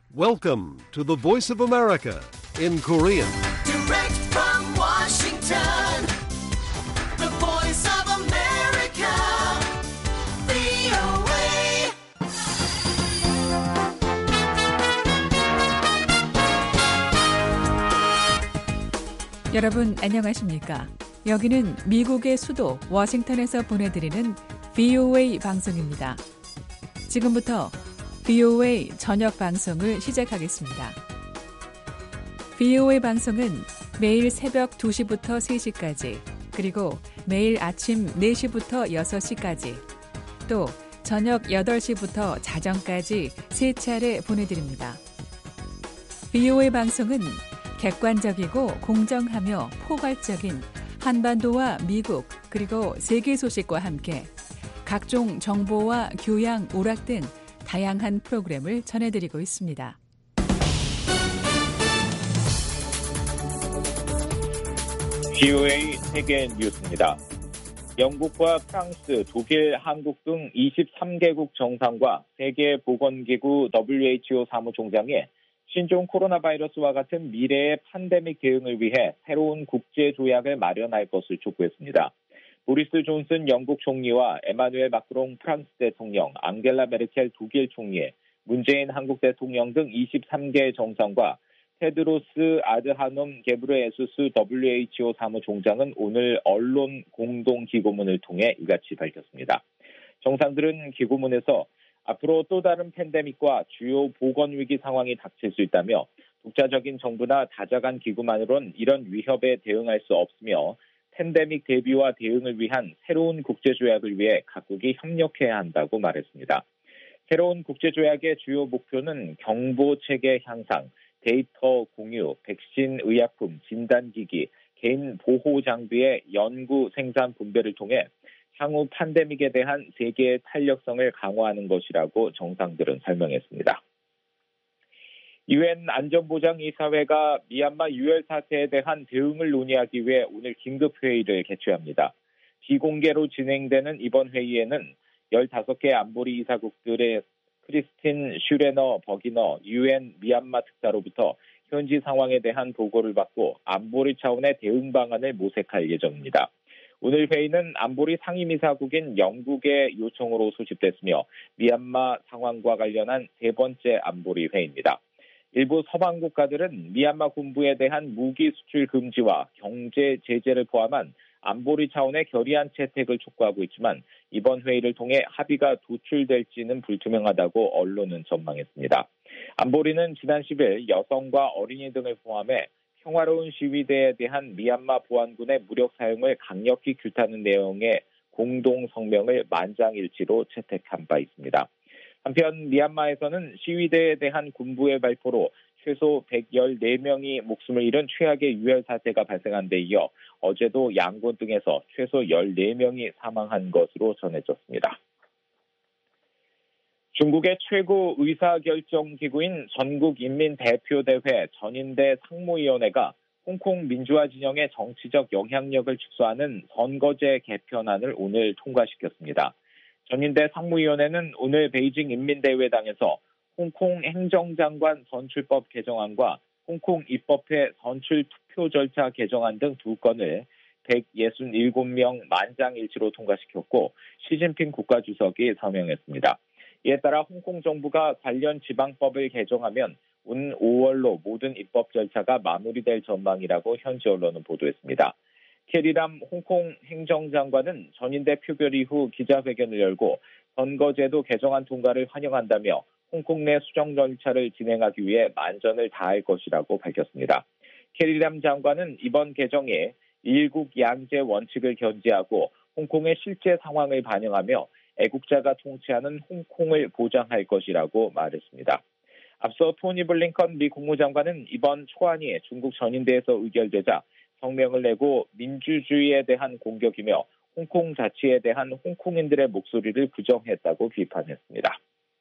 Welcome to the Voice of America in Korean. Direct from Washington, the Voice of America, VOA. 여러분 안녕하십니까? 여기는 미국의 수도 워싱턴에서 보내드리는 VOA 방송입니다. 지금부터 VOA 저녁 방송을 시작하겠습니다. VOA 방송은 매일 새벽 2시부터 3시까지, 그리고 매일 아침 4시부터 6시까지, 또 저녁 8시부터 자정까지 3차례 보내드립니다. VOA 방송은 객관적이고 공정하며 포괄적인 한반도와 미국 그리고 세계 소식과 함께 각종 정보와 교양, 오락 등 다양한 프로그램을 전해드리고 있습니다. VOA 세계 뉴스입니다. 영국과 프랑스, 독일, 한국 등 23개국 정상과 세계보건기구 WHO 사무총장이 신종 코로나 바이러스와 같은 미래의 팬데믹 대응을 위해 새로운 국제조약을 마련할 것을 촉구했습니다. 보리스 존슨 영국 총리와 에마누엘 마크롱 프랑스 대통령, 앙겔라 메르켈 독일 총리, 문재인 한국 대통령 등 23개 정상과 테드로스 아드하놈 게브르예수스 WHO 사무총장은 오늘 언론 공동기고문을 통해 이같이 밝혔습니다. 정상들은 기고문에서 앞으로 또 다른 팬데믹과 주요 보건위기 상황이 닥칠 수 있다며 독자적인 정부나 다자간 기구만으론 이런 위협에 대응할 수 없으며 팬데믹 대비와 대응을 위한 새로운 국제조약을 위해 각국이 협력해야 한다고 말했습니다. 새로운 국제조약의 주요 목표는 경보체계 향상, 데이터 공유, 백신 의약품, 진단기기, 개인 보호 장비의 연구, 생산, 분배를 통해 향후 팬데믹에 대한 세계의 탄력성을 강화하는 것이라고 정상들은 설명했습니다. 유엔 안전보장이사회가 미얀마 유혈 사태에 대한 대응을 논의하기 위해 오늘 긴급회의를 개최합니다. 비공개로 진행되는 이번 회의에는 15개 안보리 이사국들의 크리스틴 슈레너 버기너 유엔 미얀마 특사로부터 현지 상황에 대한 보고를 받고 안보리 차원의 대응 방안을 모색할 예정입니다. 오늘 회의는 안보리 상임이사국인 영국의 요청으로 소집됐으며 미얀마 상황과 관련한 세 번째 안보리 회의입니다. 일부 서방 국가들은 미얀마 군부에 대한 무기 수출 금지와 경제 제재를 포함한 안보리 차원의 결의안 채택을 촉구하고 있지만 이번 회의를 통해 합의가 도출될지는 불투명하다고 언론은 전망했습니다. 안보리는 지난 10일 여성과 어린이 등을 포함해 평화로운 시위대에 대한 미얀마 보안군의 무력 사용을 강력히 규탄하는 내용의 공동 성명을 만장일치로 채택한 바 있습니다. 한편 미얀마에서는 시위대에 대한 군부의 발표로 최소 114명이 목숨을 잃은 최악의 유혈 사태가 발생한 데 이어 어제도 양곤 등에서 최소 14명이 사망한 것으로 전해졌습니다. 중국의 최고 의사결정기구인 전국인민대표대회 전인대 상무위원회가 홍콩 민주화 진영의 정치적 영향력을 축소하는 선거제 개편안을 오늘 통과시켰습니다. 전인대 상무위원회는 오늘 베이징 인민대회당에서 홍콩 행정장관 선출법 개정안과 홍콩 입법회 선출 투표 절차 개정안 등 두 건을 167명 만장일치로 통과시켰고 시진핑 국가주석이 서명했습니다. 이에 따라 홍콩 정부가 관련 지방법을 개정하면 오는 5월로 모든 입법 절차가 마무리될 전망이라고 현지 언론은 보도했습니다. 캐리람 홍콩 행정장관은 전인대 표결 이후 기자회견을 열고 선거제도 개정안 통과를 환영한다며 홍콩 내 수정 절차를 진행하기 위해 만전을 다할 것이라고 밝혔습니다. 캐리람 장관은 이번 개정에 일국 양제 원칙을 견지하고 홍콩의 실제 상황을 반영하며 애국자가 통치하는 홍콩을 보장할 것이라고 말했습니다. 앞서 토니 블링컨 미 국무장관은 이번 초안이 중국 전인대에서 의결되자 성명을 내고 민주주의에 대한 공격이며 홍콩 자치에 대한 홍콩인들의 목소리를 부정했다고 비판했습니다.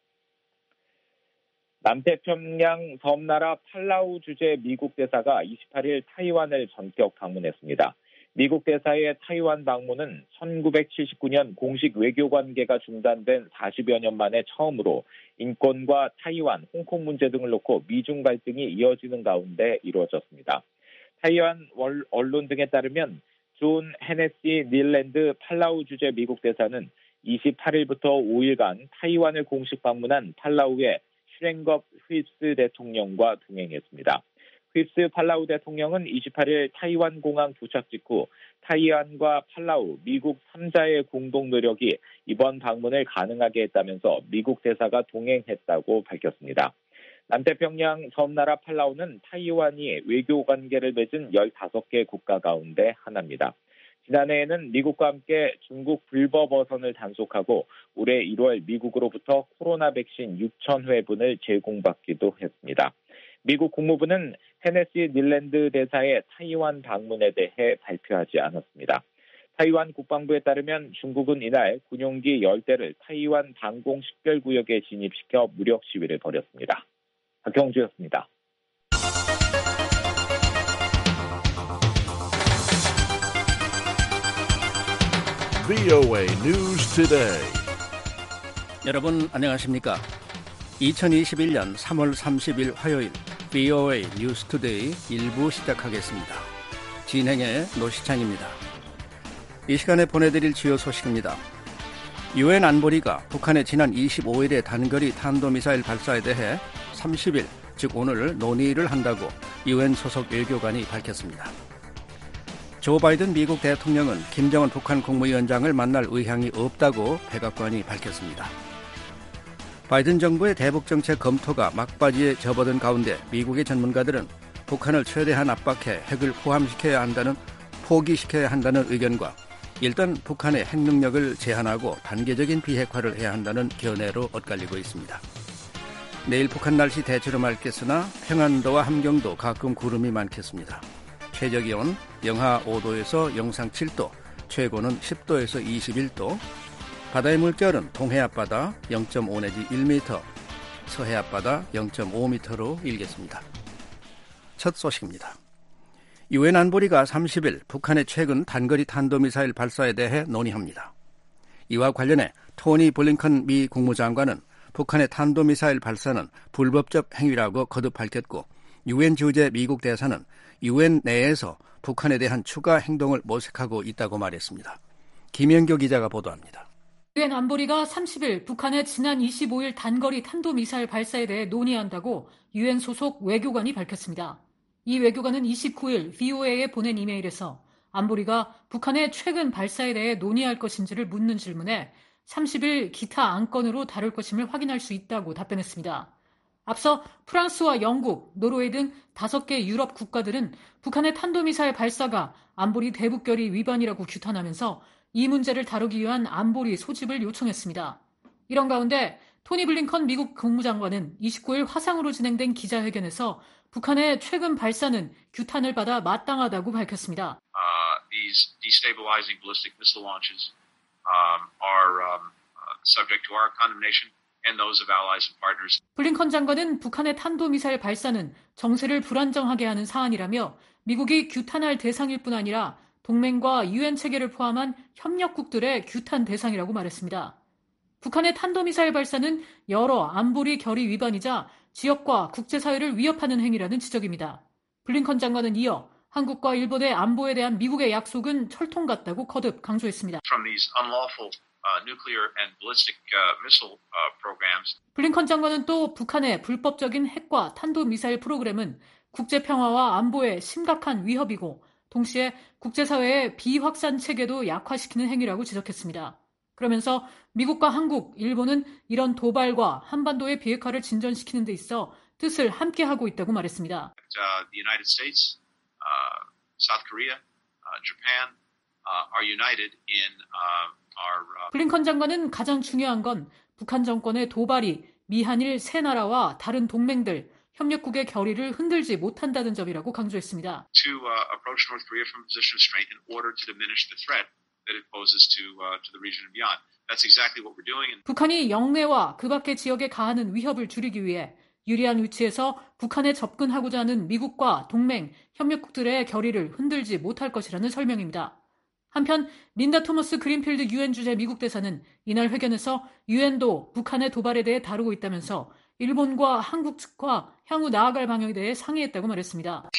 남태평양 섬나라 팔라우 주재 미국 대사가 28일 타이완을 전격 방문했습니다. 미국 대사의 타이완 방문은 1979년 공식 외교 관계가 중단된 40여 년 만에 처음으로 인권과 타이완, 홍콩 문제 등을 놓고 미중 갈등이 이어지는 가운데 이루어졌습니다. 타이완 언론 등에 따르면 존 헤네시 닐랜드 팔라우 주재 미국 대사는 28일부터 5일간 타이완을 공식 방문한 팔라우의 슈랭겁 휘프스 대통령과 동행했습니다. 휘프스 팔라우 대통령은 28일 타이완 공항 도착 직후 타이완과 팔라우, 미국 3자의 공동 노력이 이번 방문을 가능하게 했다면서 미국 대사가 동행했다고 밝혔습니다. 남태평양 섬나라 팔라우는 타이완이 외교 관계를 맺은 15개 국가 가운데 하나입니다. 지난해에는 미국과 함께 중국 불법 어선을 단속하고 올해 1월 미국으로부터 코로나 백신 6,000회분을 제공받기도 했습니다. 미국 국무부는 헤네시 닐랜드 대사의 타이완 방문에 대해 발표하지 않았습니다. 타이완 국방부에 따르면 중국은 이날 군용기 10대를 타이완 방공 식별구역에 진입시켜 무력 시위를 벌였습니다. 박경주였습니다. VOA News Today. 여러분 안녕하십니까? 2021년 3월 30일 화요일 VOA 뉴스 투데이 1부 시작하겠습니다. 진행의 노시창입니다. 이 시간에 보내드릴 주요 소식입니다. 유엔 안보리가 북한의 지난 25일의 단거리 탄도미사일 발사에 대해 30일, 즉 오늘 논의를 한다고 유엔 소속 외교관이 밝혔습니다. 조 바이든 미국 대통령은 김정은 북한 국무위원장을 만날 의향이 없다고 백악관이 밝혔습니다. 바이든 정부의 대북정책 검토가 막바지에 접어든 가운데 미국의 전문가들은 북한을 최대한 압박해 핵을 포기시켜야 한다는 의견과 일단 북한의 핵 능력을 제한하고 단계적인 비핵화를 해야 한다는 견해로 엇갈리고 있습니다. 내일 북한 날씨 대체로 맑겠으나 평안도와 함경도 가끔 구름이 많겠습니다. 최저기온 영하 5도에서 영상 7도, 최고는 10도에서 21도, 바다의 물결은 동해 앞바다 0.5 내지 1m, 서해 앞바다 0.5m로 일겠습니다. 첫 소식입니다. 유엔 안보리가 30일 북한의 최근 단거리 탄도미사일 발사에 대해 논의합니다. 이와 관련해 토니 블링컨 미 국무장관은 북한의 탄도미사일 발사는 불법적 행위라고 거듭 밝혔고 유엔 주재 미국 대사는 유엔 내에서 북한에 대한 추가 행동을 모색하고 있다고 말했습니다. 김영교 기자가 보도합니다. 유엔 안보리가 30일 북한의 지난 25일 단거리 탄도미사일 발사에 대해 논의한다고 유엔 소속 외교관이 밝혔습니다. 이 외교관은 29일 VOA에 보낸 이메일에서 안보리가 북한의 최근 발사에 대해 논의할 것인지를 묻는 질문에 30일 기타 안건으로 다룰 것임을 확인할 수 있다고 답변했습니다. 앞서 프랑스와 영국, 노르웨이 등 5개 유럽 국가들은 북한의 탄도미사일 발사가 안보리 대북결의 위반이라고 규탄하면서 이 문제를 다루기 위한 안보리 소집을 요청했습니다. 이런 가운데 토니 블링컨 미국 국무장관은 29일 화상으로 진행된 기자회견에서 북한의 최근 발사는 규탄을 받아 마땅하다고 밝혔습니다. These destabilizing ballistic missile launches are subject to our condemnation and those of allies and partners. 블링컨 장관은 북한의 탄도미사일 발사는 정세를 불안정하게 하는 사안이라며 미국이 규탄할 대상일 뿐 아니라 동맹과 유엔 체계를 포함한 협력국들의 규탄 대상이라고 말했습니다. 북한의 탄도미사일 발사는 여러 안보리 결의 위반이자 지역과 국제사회를 위협하는 행위라는 지적입니다. 블링컨 장관은 이어 한국과 일본의 안보에 대한 미국의 약속은 철통 같다고 거듭 강조했습니다. From these unlawful nuclear and ballistic missile programs. 블링컨 장관은 또 북한의 불법적인 핵과 탄도미사일 프로그램은 국제평화와 안보에 심각한 위협이고 동시에 국제사회의 비확산 체계도 약화시키는 행위라고 지적했습니다. 그러면서 미국과 한국, 일본은 이런 도발과 한반도의 비핵화를 진전시키는 데 있어 뜻을 함께하고 있다고 말했습니다. The United States, South Korea, Japan are united in our. 블링컨 장관은 가장 중요한 건 북한 정권의 도발이 미한일 세 나라와 다른 동맹들, 협력국의 결의를 흔들지 못한다는 점이라고 강조했습니다. To approach North Korea from a position of strength in order to diminish the threat that it poses to the region and beyond. That's exactly what we're doing. 북한이 영내와 그 밖의 지역에 가하는 위협을 줄이기 위해 유리한 위치에서 북한에 접근하고자 하는 미국과 동맹, 협력국들의 결의를 흔들지 못할 것이라는 설명입니다. 한편 린다 토머스 그린필드 유엔 주재 미국 대사는 이날 회견에서 유엔도 북한의 도발에 대해 다루고 있다면서 일본과 한국 측과 향후 나아갈 방향에 대해 상의했다고 말했습니다.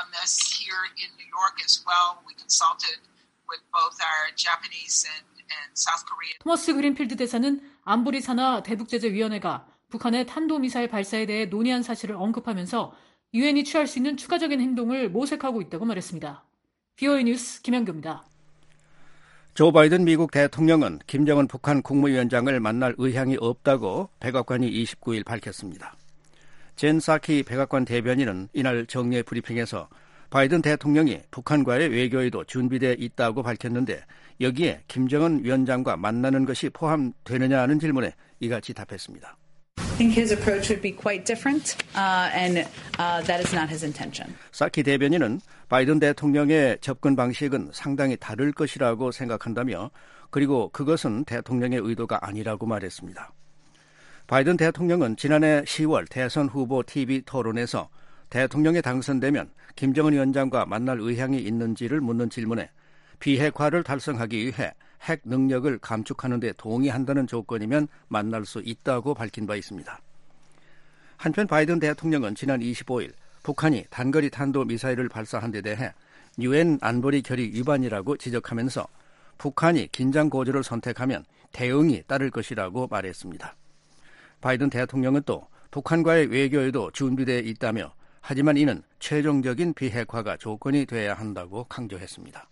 토머스 그린필드 대사는 안보리 산하 대북제재위원회가 북한의 탄도미사일 발사에 대해 논의한 사실을 언급하면서 유엔이 취할 수 있는 추가적인 행동을 모색하고 있다고 말했습니다. VOA 뉴스 김현규입니다. 조 바이든 미국 대통령은 김정은 북한 국무위원장을 만날 의향이 없다고 백악관이 29일 밝혔습니다. 젠 사키 백악관 대변인은 이날 정례 브리핑에서 바이든 대통령이 북한과의 외교에도 준비되어 있다고 밝혔는데 여기에 김정은 위원장과 만나는 것이 포함되느냐 하는 질문에 이같이 답했습니다. I think his approach would be quite different, and that is not his intention. 사키 대변인은 바이든 대통령의 접근 방식은 상당히 다를 것이라고 생각한다며 그리고 그것은 대통령의 의도가 아니라고 말했습니다. 바이든 대통령은 지난해 10월 대선 후보 TV 토론에서 대통령에 당선되면 김정은 위원장과 만날 의향이 있는지를 묻는 질문에 비핵화를 달성하기 위해 핵 능력을 감축하는 데 동의한다는 조건이면 만날 수 있다고 밝힌 바 있습니다. 한편 바이든 대통령은 지난 25일 북한이 단거리 탄도미사일을 발사한 데 대해 유엔 안보리 결의 위반이라고 지적하면서 북한이 긴장 고조를 선택하면 대응이 따를 것이라고 말했습니다. 바이든 대통령은 또 북한과의 외교에도 준비되어 있다며 하지만 이는 최종적인 비핵화가 조건이 돼야 한다고 강조했습니다.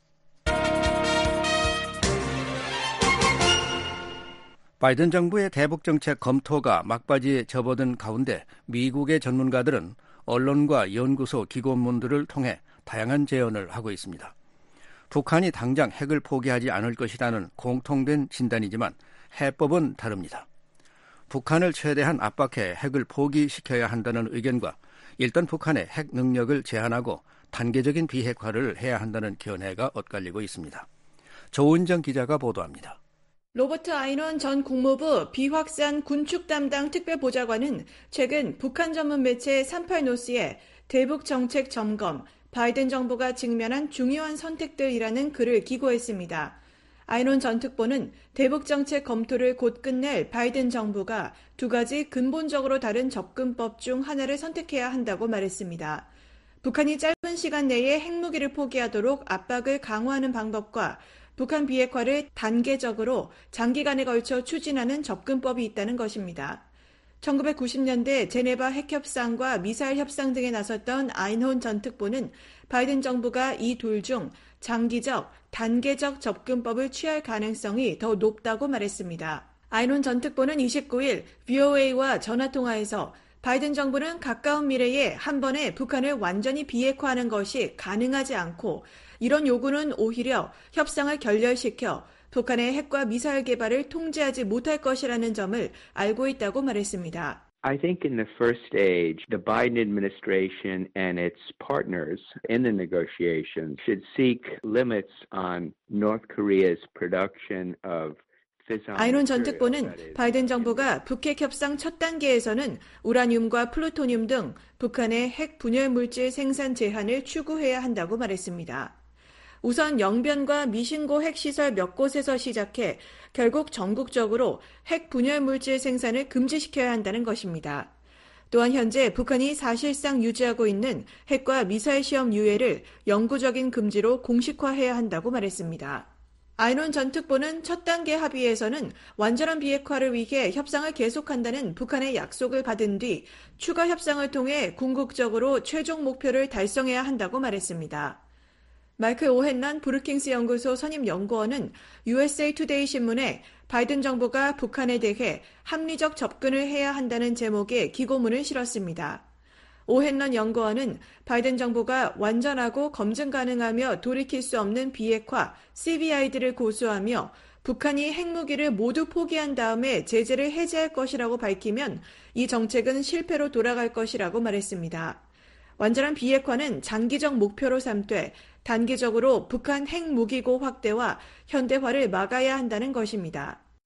바이든 정부의 대북정책 검토가 막바지에 접어든 가운데 미국의 전문가들은 언론과 연구소 기고문들을 통해 다양한 제언을 하고 있습니다. 북한이 당장 핵을 포기하지 않을 것이라는 공통된 진단이지만 해법은 다릅니다. 북한을 최대한 압박해 핵을 포기시켜야 한다는 의견과 일단 북한의 핵 능력을 제한하고 단계적인 비핵화를 해야 한다는 견해가 엇갈리고 있습니다. 조은정 기자가 보도합니다. 로버트 아이논 전 국무부 비확산 군축 담당 특별보좌관은 최근 북한 전문 매체 38노스에 대북 정책 점검, 바이든 정부가 직면한 중요한 선택들이라는 글을 기고했습니다. 아이논 전 특보는 대북 정책 검토를 곧 끝낼 바이든 정부가 두 가지 근본적으로 다른 접근법 중 하나를 선택해야 한다고 말했습니다. 북한이 짧은 시간 내에 핵무기를 포기하도록 압박을 강화하는 방법과 북한 비핵화를 단계적으로 장기간에 걸쳐 추진하는 접근법이 있다는 것입니다. 1990년대 제네바 핵협상과 미사일 협상 등에 나섰던 아이논 전 특보는 바이든 정부가 이 둘 중 장기적, 단계적 접근법을 취할 가능성이 더 높다고 말했습니다. 아이논 전 특보는 29일 VOA와 전화통화에서 바이든 정부는 가까운 미래에 한 번에 북한을 완전히 비핵화하는 것이 가능하지 않고 이런 요구는 오히려 협상을 결렬시켜 북한의 핵과 미사일 개발을 통제하지 못할 것이라는 점을 알고 있다고 말했습니다. I think in the first stage, the Biden administration and its partners in the negotiations should seek limits on North Korea's production of 아이논 전 특보는 바이든 정부가 북핵 협상 첫 단계에서는 우라늄과 플루토늄 등 북한의 핵 분열 물질 생산 제한을 추구해야 한다고 말했습니다. 우선 영변과 미신고 핵시설 몇 곳에서 시작해 결국 전국적으로 핵 분열 물질 생산을 금지시켜야 한다는 것입니다. 또한 현재 북한이 사실상 유지하고 있는 핵과 미사일 시험 유예를 영구적인 금지로 공식화해야 한다고 말했습니다. 아이논 전 특보는 첫 단계 합의에서는 완전한 비핵화를 위해 협상을 계속한다는 북한의 약속을 받은 뒤 추가 협상을 통해 궁극적으로 최종 목표를 달성해야 한다고 말했습니다. 마이클 오헨런 브루킹스 연구소 선임 연구원은 USA 투데이 신문에 바이든 정부가 북한에 대해 합리적 접근을 해야 한다는 제목의 기고문을 실었습니다. 오헨런 연구원은 바이든 정부가 완전하고 검증 가능하며 돌이킬 수 없는 비핵화 CBI들을 고수하며 북한이 핵무기를 모두 포기한 다음에 제재를 해제할 것이라고 밝히면 이 정책은 실패로 돌아갈 것이라고 말했습니다. 완전한 비핵화는 장기적 목표로 삼되 단기적으로 북한 핵무기고 확대와 현대화를 막아야 한다는 것입니다.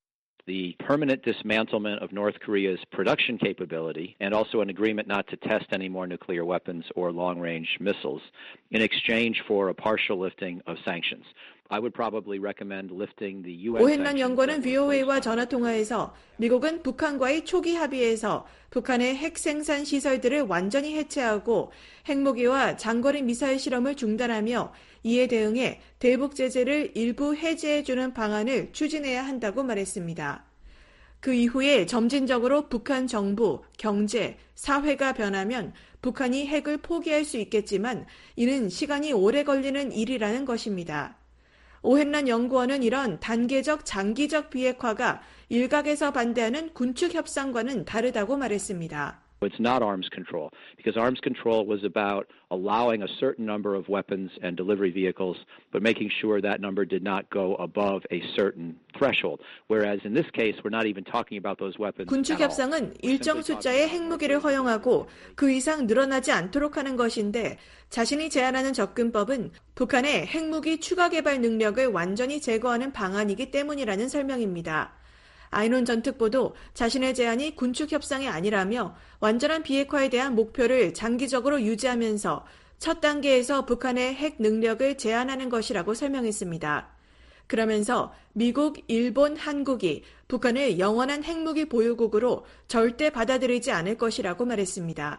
the permanent dismantlement of North Korea's production capability, and also an agreement not to test any more nuclear weapons or long-range missiles in exchange for a partial lifting of sanctions. I would probably recommend lifting the UN 오헨란 연구원은 VOA와 전화통화에서 미국은 북한과의 초기 합의에서 북한의 핵 생산 시설들을 완전히 해체하고 핵무기와 장거리 미사일 실험을 중단하며 이에 대응해 대북 제재를 일부 해제해주는 방안을 추진해야 한다고 말했습니다. 그 이후에 점진적으로 북한 정부, 경제, 사회가 변하면 북한이 핵을 포기할 수 있겠지만 이는 시간이 오래 걸리는 일이라는 것입니다. 오헨란 연구원은 이런 단계적 장기적 비핵화가 일각에서 반대하는 군축 협상과는 다르다고 말했습니다. It's not arms control, because arms control was about allowing a certain number of weapons and delivery vehicles, but making sure that number did not go above a certain threshold. Whereas in this case, we're not even talking about those weapons. 군축 협상은 일정 숫자의 핵무기를 허용하고 그 이상 늘어나지 않도록 하는 것인데 자신이 제안하는 접근법은 북한의 핵무기 추가 개발 능력을 완전히 제거하는 방안이기 때문이라는 설명입니다. 아이논 전 특보도 자신의 제안이 군축 협상이 아니라며 완전한 비핵화에 대한 목표를 장기적으로 유지하면서 첫 단계에서 북한의 핵 능력을 제한하는 것이라고 설명했습니다. 그러면서 미국, 일본, 한국이 북한을 영원한 핵무기 보유국으로 절대 받아들이지 않을 것이라고 말했습니다.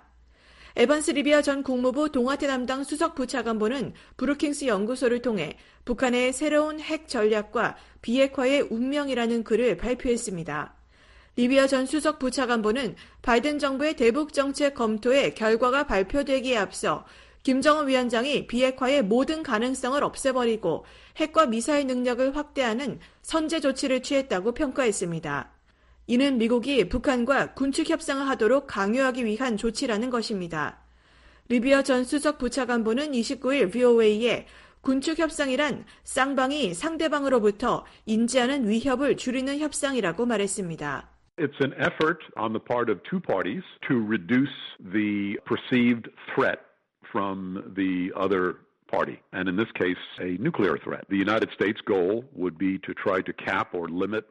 에반스 리비아 전 국무부 동아태 담당 수석 부차관보는 브루킹스 연구소를 통해 북한의 새로운 핵 전략과 비핵화의 운명이라는 글을 발표했습니다. 리비아 전 수석 부차관보는 바이든 정부의 대북 정책 검토의 결과가 발표되기에 앞서 김정은 위원장이 비핵화의 모든 가능성을 없애버리고 핵과 미사일 능력을 확대하는 선제 조치를 취했다고 평가했습니다. 이는 미국이 북한과 군축 협상을 하도록 강요하기 위한 조치라는 것입니다. 리비아 전 수석 부차관보는 29일 VOA에 군축 협상이란 쌍방이 상대방으로부터 인지하는 위협을 줄이는 협상이라고 말했습니다. It's an effort on the part of two parties to reduce the perceived threat from the other party, and in this case, a nuclear threat. The United States goal would be to try to cap or limit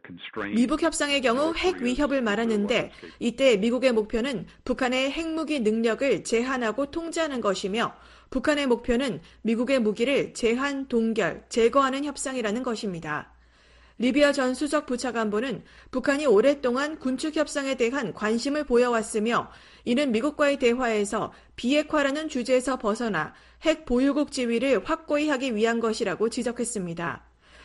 미북 협상의 경우 핵 위협을 말하는데 이때 미국의 목표는 북한의 핵무기 능력을 제한하고 통제하는 것이며 북한의 목표는 미국의 무기를 제한, 동결, 제거하는 협상이라는 것입니다. 리비아 전 수석 부차관보는 북한이 오랫동안 군축 협상에 대한 관심을 보여왔으며 이는 미국과의 대화에서 비핵화라는 주제에서 벗어나 핵 보유국 지위를 확고히 하기 위한 것이라고 지적했습니다.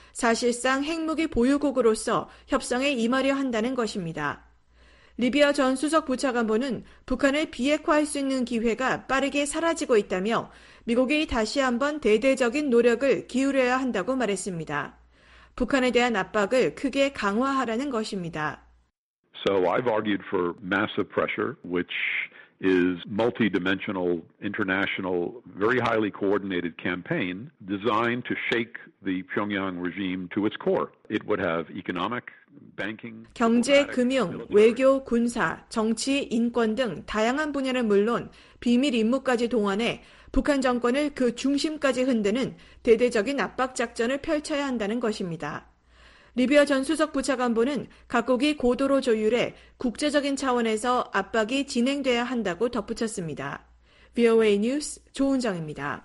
사실상 핵무기 보유국으로서 협상에 임하려 한다는 것입니다. 리비아 전 수석 부차관보는 북한을 비핵화할 수 있는 기회가 빠르게 사라지고 있다며 미국이 다시 한번 대대적인 노력을 기울여야 한다고 말했습니다. 북한에 대한 압박을 크게 강화하라는 것입니다. So I've argued for massive pressure, which is multi-dimensional, international, very highly coordinated campaign designed to shake the Pyongyang regime to its core. It would have economic, banking, 경제, 금융, 외교, 군사, 정치, 인권 등 다양한 분야는 물론 비밀 임무까지 동원해 북한 정권을 그 중심까지 흔드는 대대적인 압박 작전을 펼쳐야 한다는 것입니다. 리비아 전 수석 부차관보는 각국이 고도로 조율해 국제적인 차원에서 압박이 진행돼야 한다고 덧붙였습니다. VOA 뉴스 조은정입니다.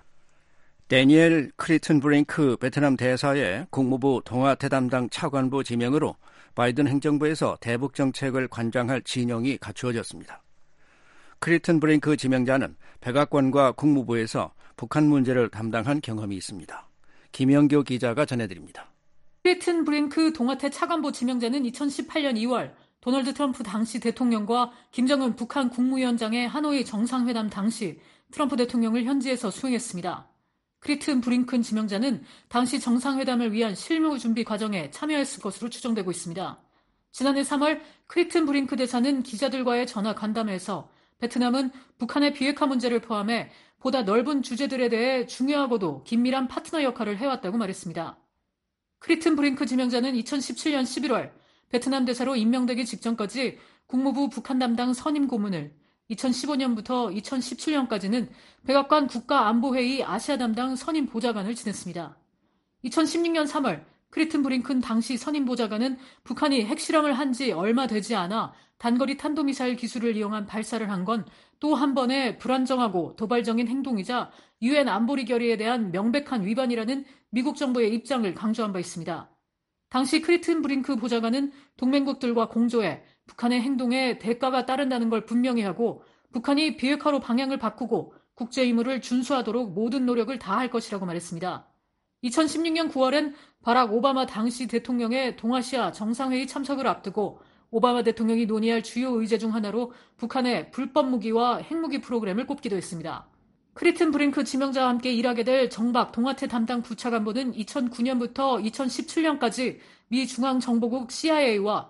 데니엘 크리튼 브링크 베트남 대사의 국무부 동아태 담당 차관보 지명으로 바이든 행정부에서 대북 정책을 관장할 진영이 갖추어졌습니다. 크리튼 브링크 지명자는 백악관과 국무부에서 북한 문제를 담당한 경험이 있습니다. 김영교 기자가 전해드립니다. 크리튼 브링크 동아태 차관보 지명자는 2018년 2월 도널드 트럼프 당시 대통령과 김정은 북한 국무위원장의 하노이 정상회담 당시 트럼프 대통령을 현지에서 수행했습니다. 크리튼 브링큰 지명자는 당시 정상회담을 위한 실무 준비 과정에 참여했을 것으로 추정되고 있습니다. 지난해 3월 크리튼 브링크 대사는 기자들과의 전화 간담회에서 베트남은 북한의 비핵화 문제를 포함해 보다 넓은 주제들에 대해 중요하고도 긴밀한 파트너 역할을 해왔다고 말했습니다. 크리튼 브링크 지명자는 2017년 11월 베트남 대사로 임명되기 직전까지 국무부 북한 담당 선임 고문을, 2015년부터 2017년까지는 백악관 국가안보회의 아시아 담당 선임 보좌관을 지냈습니다. 2016년 3월 크리튼 브링큰 당시 선임보좌관은 북한이 핵실험을 한 지 얼마 되지 않아 단거리 탄도미사일 기술을 이용한 발사를 한 건 또 한 번의 불안정하고 도발적인 행동이자 유엔 안보리 결의에 대한 명백한 위반이라는 미국 정부의 입장을 강조한 바 있습니다. 당시 크리튼 브링크 보좌관은 동맹국들과 공조해 북한의 행동에 대가가 따른다는 걸 분명히 하고 북한이 비핵화로 방향을 바꾸고 국제 의무를 준수하도록 모든 노력을 다할 것이라고 말했습니다. 2016년 9월엔 바락 오바마 당시 대통령의 동아시아 정상회의 참석을 앞두고 오바마 대통령이 논의할 주요 의제 중 하나로 북한의 불법 무기와 핵무기 프로그램을 꼽기도 했습니다. 크리튼 브링크 지명자와 함께 일하게 될 정박 동아태 담당 부차관보는 2009년부터 2017년까지 미 중앙정보국 CIA와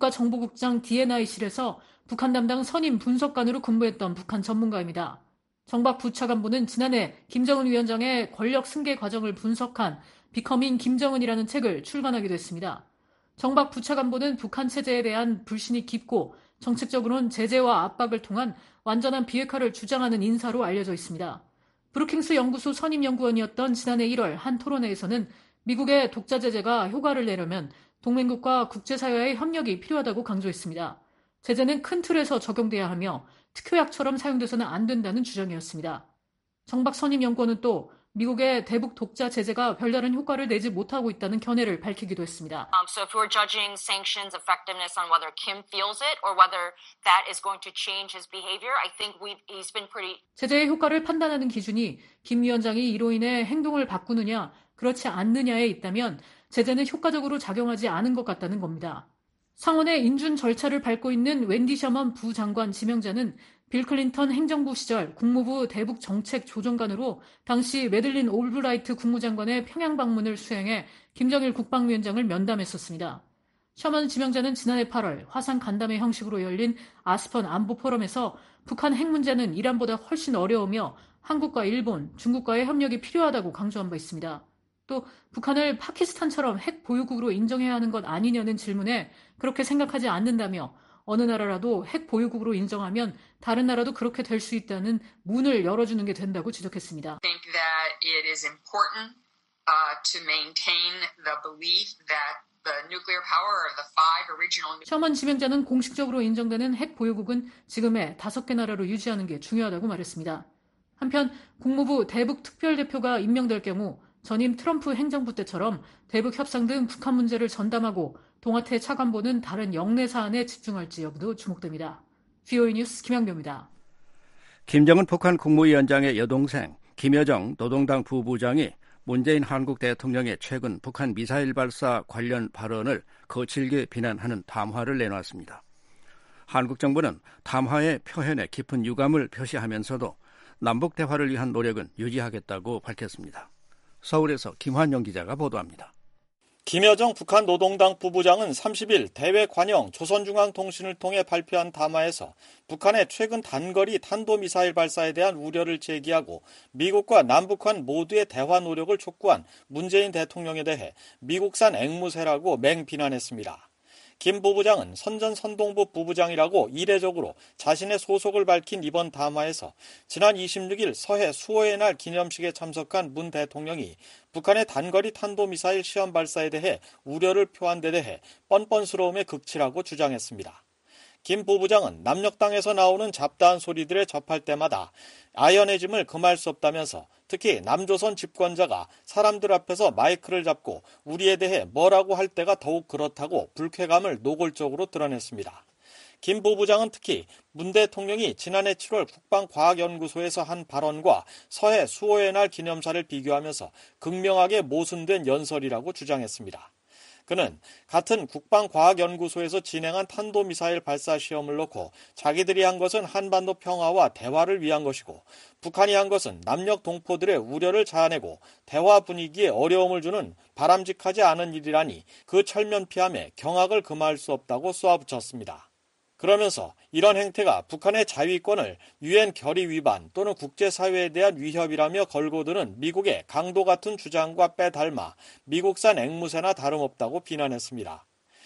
국가정보국장 DNI실에서 북한 담당 선임 분석관으로 근무했던 북한 전문가입니다. 정박 부차관보는 지난해 김정은 위원장의 권력 승계 과정을 분석한 비커밍 김정은이라는 책을 출간하기도 했습니다. 정박 부차관보는 북한 체제에 대한 불신이 깊고 정책적으로는 제재와 압박을 통한 완전한 비핵화를 주장하는 인사로 알려져 있습니다. 브루킹스 연구소 선임연구원이었던 지난해 1월 한 토론회에서는 미국의 독자 제재가 효과를 내려면 동맹국과 국제사회의 협력이 필요하다고 강조했습니다. 제재는 큰 틀에서 적용돼야 하며 특효약처럼 사용돼서는 안 된다는 주장이었습니다. 정박 선임연구원은 또 미국의 대북 독자 제재가 별다른 효과를 내지 못하고 있다는 견해를 밝히기도 했습니다. So if we're judging sanctions effectiveness on whether Kim feels it or whether that is going to change his behavior, I think he's been pretty. 제재의 효과를 판단하는 기준이 김 위원장이 이로 인해 행동을 바꾸느냐, 그렇지 않느냐에 있다면 제재는 효과적으로 작용하지 않은 것 같다는 겁니다. 상원의 인준 절차를 밟고 있는 웬디 셔먼 부장관 지명자는 빌 클린턴 행정부 시절 국무부 대북정책조정관으로 당시 매들린 올브라이트 국무장관의 평양 방문을 수행해 김정일 국방위원장을 면담했었습니다. 셔먼 지명자는 지난해 8월 화상 간담회 형식으로 열린 아스펀 안보 포럼에서 북한 핵 문제는 이란보다 훨씬 어려우며 한국과 일본, 중국과의 협력이 필요하다고 강조한 바 있습니다. 또 북한을 파키스탄처럼 핵 보유국으로 인정해야 하는 것 아니냐는 질문에 그렇게 생각하지 않는다며 어느 나라라도 핵 보유국으로 인정하면 다른 나라도 그렇게 될 수 있다는 문을 열어주는 게 된다고 지적했습니다. I think that it is important to maintain the belief that the nuclear power of the five original. 셔먼 지명자는 공식적으로 인정되는 핵 보유국은 지금의 5개 나라로 유지하는 게 중요하다고 말했습니다. 한편 국무부 대북 특별대표가 임명될 경우 전임 트럼프 행정부 때처럼 대북 협상 등 북한 문제를 전담하고 동아태 차관보는 다른 영내 사안에 집중할지 여부도 주목됩니다. VOA 뉴스 김양묘입니다. 김정은 북한 국무위원장의 여동생 김여정 노동당 부부장이 문재인 한국 대통령의 최근 북한 미사일 발사 관련 발언을 거칠게 비난하는 담화를 내놨습니다. 한국 정부는 담화의 표현에 깊은 유감을 표시하면서도 남북 대화를 위한 노력은 유지하겠다고 밝혔습니다. 서울에서 김환영 기자가 보도합니다. 김여정 북한 노동당 부부장은 30일 대외 관영 조선중앙통신을 통해 발표한 담화에서 북한의 최근 단거리 탄도미사일 발사에 대한 우려를 제기하고 미국과 남북한 모두의 대화 노력을 촉구한 문재인 대통령에 대해 미국산 앵무새라고 맹비난했습니다. 김 부부장은 선전선동부 부부장이라고 이례적으로 자신의 소속을 밝힌 이번 담화에서 지난 26일 서해 수호의 날 기념식에 참석한 문 대통령이 북한의 단거리 탄도미사일 시험 발사에 대해 우려를 표한 데 대해 뻔뻔스러움에 극치라고 주장했습니다. 김 부부장은 남녘땅에서 나오는 잡다한 소리들에 접할 때마다 아연해짐을 금할 수 없다면서 특히 남조선 집권자가 사람들 앞에서 마이크를 잡고 우리에 대해 뭐라고 할 때가 더욱 그렇다고 불쾌감을 노골적으로 드러냈습니다. 김 부부장은 특히 문 대통령이 지난해 7월 국방과학연구소에서 한 발언과 서해 수호의 날 기념사를 비교하면서 극명하게 모순된 연설이라고 주장했습니다. 그는 같은 국방과학연구소에서 진행한 탄도미사일 발사 시험을 놓고 자기들이 한 것은 한반도 평화와 대화를 위한 것이고 북한이 한 것은 남녘 동포들의 우려를 자아내고 대화 분위기에 어려움을 주는 바람직하지 않은 일이라니 그 철면피함에 경악을 금할 수 없다고 쏘아붙였습니다. 그러면서 이런 행태가 북한의 자위권을 유엔 결의 위반 또는 국제사회에 대한 위협이라며 걸고드는 미국의 강도 같은 주장과 빼닮아 미국산 앵무새나 다름없다고 비난했습니다.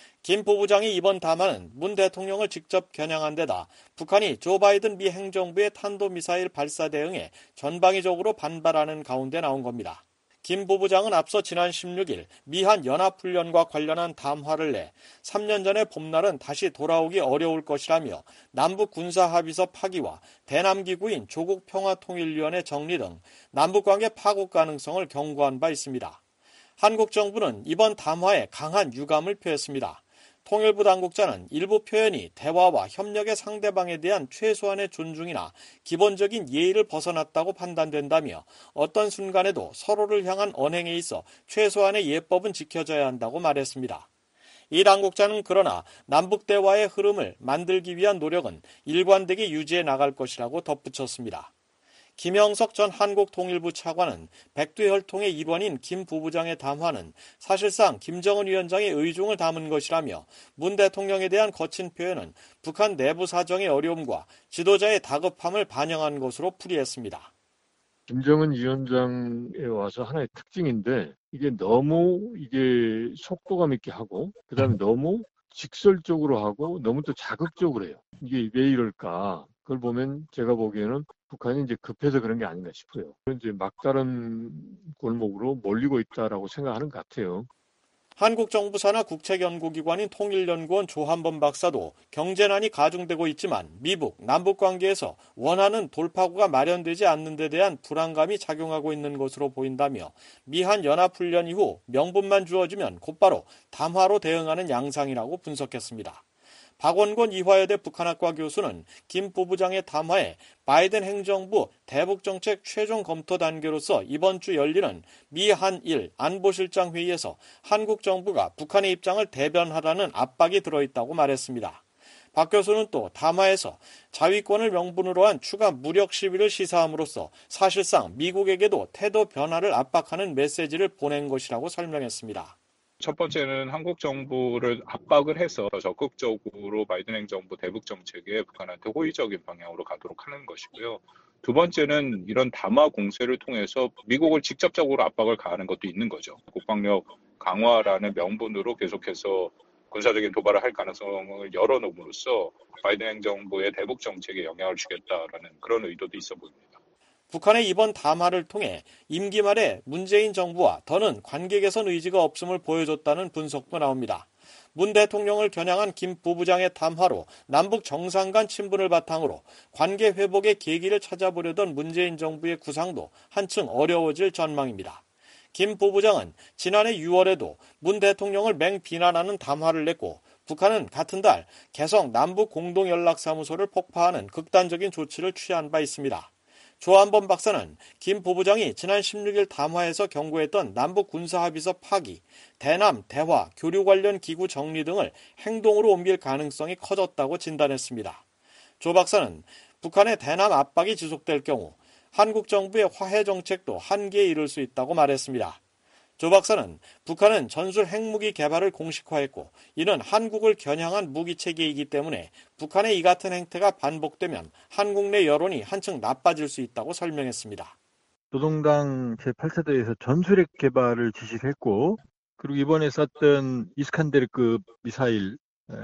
김 부부장이 이번 담화는 문 대통령을 직접 겨냥한 데다 북한이 조 바이든 미 행정부의 탄도미사일 발사 대응에 전방위적으로 반발하는 가운데 나온 겁니다. 김 부부장은 앞서 지난 16일 미한 연합훈련과 관련한 담화를 내 3년 전의 봄날은 다시 돌아오기 어려울 것이라며 남북 군사합의서 파기와 대남기구인 조국평화통일위원회 정리 등 남북관계 파국 가능성을 경고한 바 있습니다. 한국 정부는 이번 담화에 강한 유감을 표했습니다. 통일부 당국자는 일부 표현이 대화와 협력의 상대방에 대한 최소한의 존중이나 기본적인 예의를 벗어났다고 판단된다며 어떤 순간에도 서로를 향한 언행에 있어 최소한의 예법은 지켜져야 한다고 말했습니다. 이 당국자는 그러나 남북 대화의 흐름을 만들기 위한 노력은 일관되게 유지해 나갈 것이라고 덧붙였습니다. 김영석 전 한국통일부 차관은 백두혈통의 일원인 김 부부장의 담화는 사실상 김정은 위원장의 의중을 담은 것이라며 문 대통령에 대한 거친 표현은 북한 내부 사정의 어려움과 지도자의 다급함을 반영한 것으로 풀이했습니다. 김정은 위원장에 와서 하나의 특징인데 이게 너무 속도감 있게 하고 그다음에 너무 직설적으로 하고 너무 또 자극적으로 해요. 이게 왜 이럴까? 그걸 보면 제가 보기에는 북한이 이제 급해서 그런 게 아닌가 싶어요. 이제 막다른 골목으로 몰리고 있다라고 생각하는 것 같아요. 한국 정부 산하 국책연구기관인 통일연구원 조한범 박사도 경제난이 가중되고 있지만 미북, 남북 관계에서 원하는 돌파구가 마련되지 않는 데 대한 불안감이 작용하고 있는 것으로 보인다며 미한 연합훈련 이후 명분만 주어지면 곧바로 담화로 대응하는 양상이라고 분석했습니다. 박원곤 이화여대 북한학과 교수는 김 부부장의 담화에 바이든 행정부 대북정책 최종 검토 단계로서 이번 주 열리는 미한일 안보실장 회의에서 한국 정부가 북한의 입장을 대변하라는 압박이 들어있다고 말했습니다. 박 교수는 또 담화에서 자위권을 명분으로 한 추가 무력 시위를 시사함으로써 사실상 미국에게도 태도 변화를 압박하는 메시지를 보낸 것이라고 설명했습니다. 첫 번째는 한국 정부를 압박을 해서 적극적으로 바이든 행정부 대북 정책에 북한한테 호의적인 방향으로 가도록 하는 것이고요. 두 번째는 이런 담화 공세를 통해서 미국을 직접적으로 압박을 가하는 것도 있는 거죠. 국방력 강화라는 명분으로 계속해서 군사적인 도발을 할 가능성을 열어놓음으로써 바이든 행정부의 대북 정책에 영향을 주겠다라는 그런 의도도 있어 보입니다. 북한의 이번 담화를 통해 임기 말에 문재인 정부와 더는 관계 개선 의지가 없음을 보여줬다는 분석도 나옵니다. 문 대통령을 겨냥한 김 부부장의 담화로 남북 정상 간 친분을 바탕으로 관계 회복의 계기를 찾아보려던 문재인 정부의 구상도 한층 어려워질 전망입니다. 김 부부장은 지난해 6월에도 문 대통령을 맹비난하는 담화를 냈고 북한은 같은 달 개성 남북 공동연락사무소를 폭파하는 극단적인 조치를 취한 바 있습니다. 조한범 박사는 김 부부장이 지난 16일 담화에서 경고했던 남북 군사합의서 파기, 대남, 대화, 교류 관련 기구 정리 등을 행동으로 옮길 가능성이 커졌다고 진단했습니다. 조 박사는 북한의 대남 압박이 지속될 경우 한국 정부의 화해 정책도 한계에 이를 수 있다고 말했습니다. 조 박사는 북한은 전술 핵무기 개발을 공식화했고 이는 한국을 겨냥한 무기체계이기 때문에 북한의 이 같은 행태가 반복되면 한국 내 여론이 한층 나빠질 수 있다고 설명했습니다. 노동당 제8사대에서 전술핵 개발을 지시를 했고 그리고 이번에 쐈던 이스칸데르급 미사일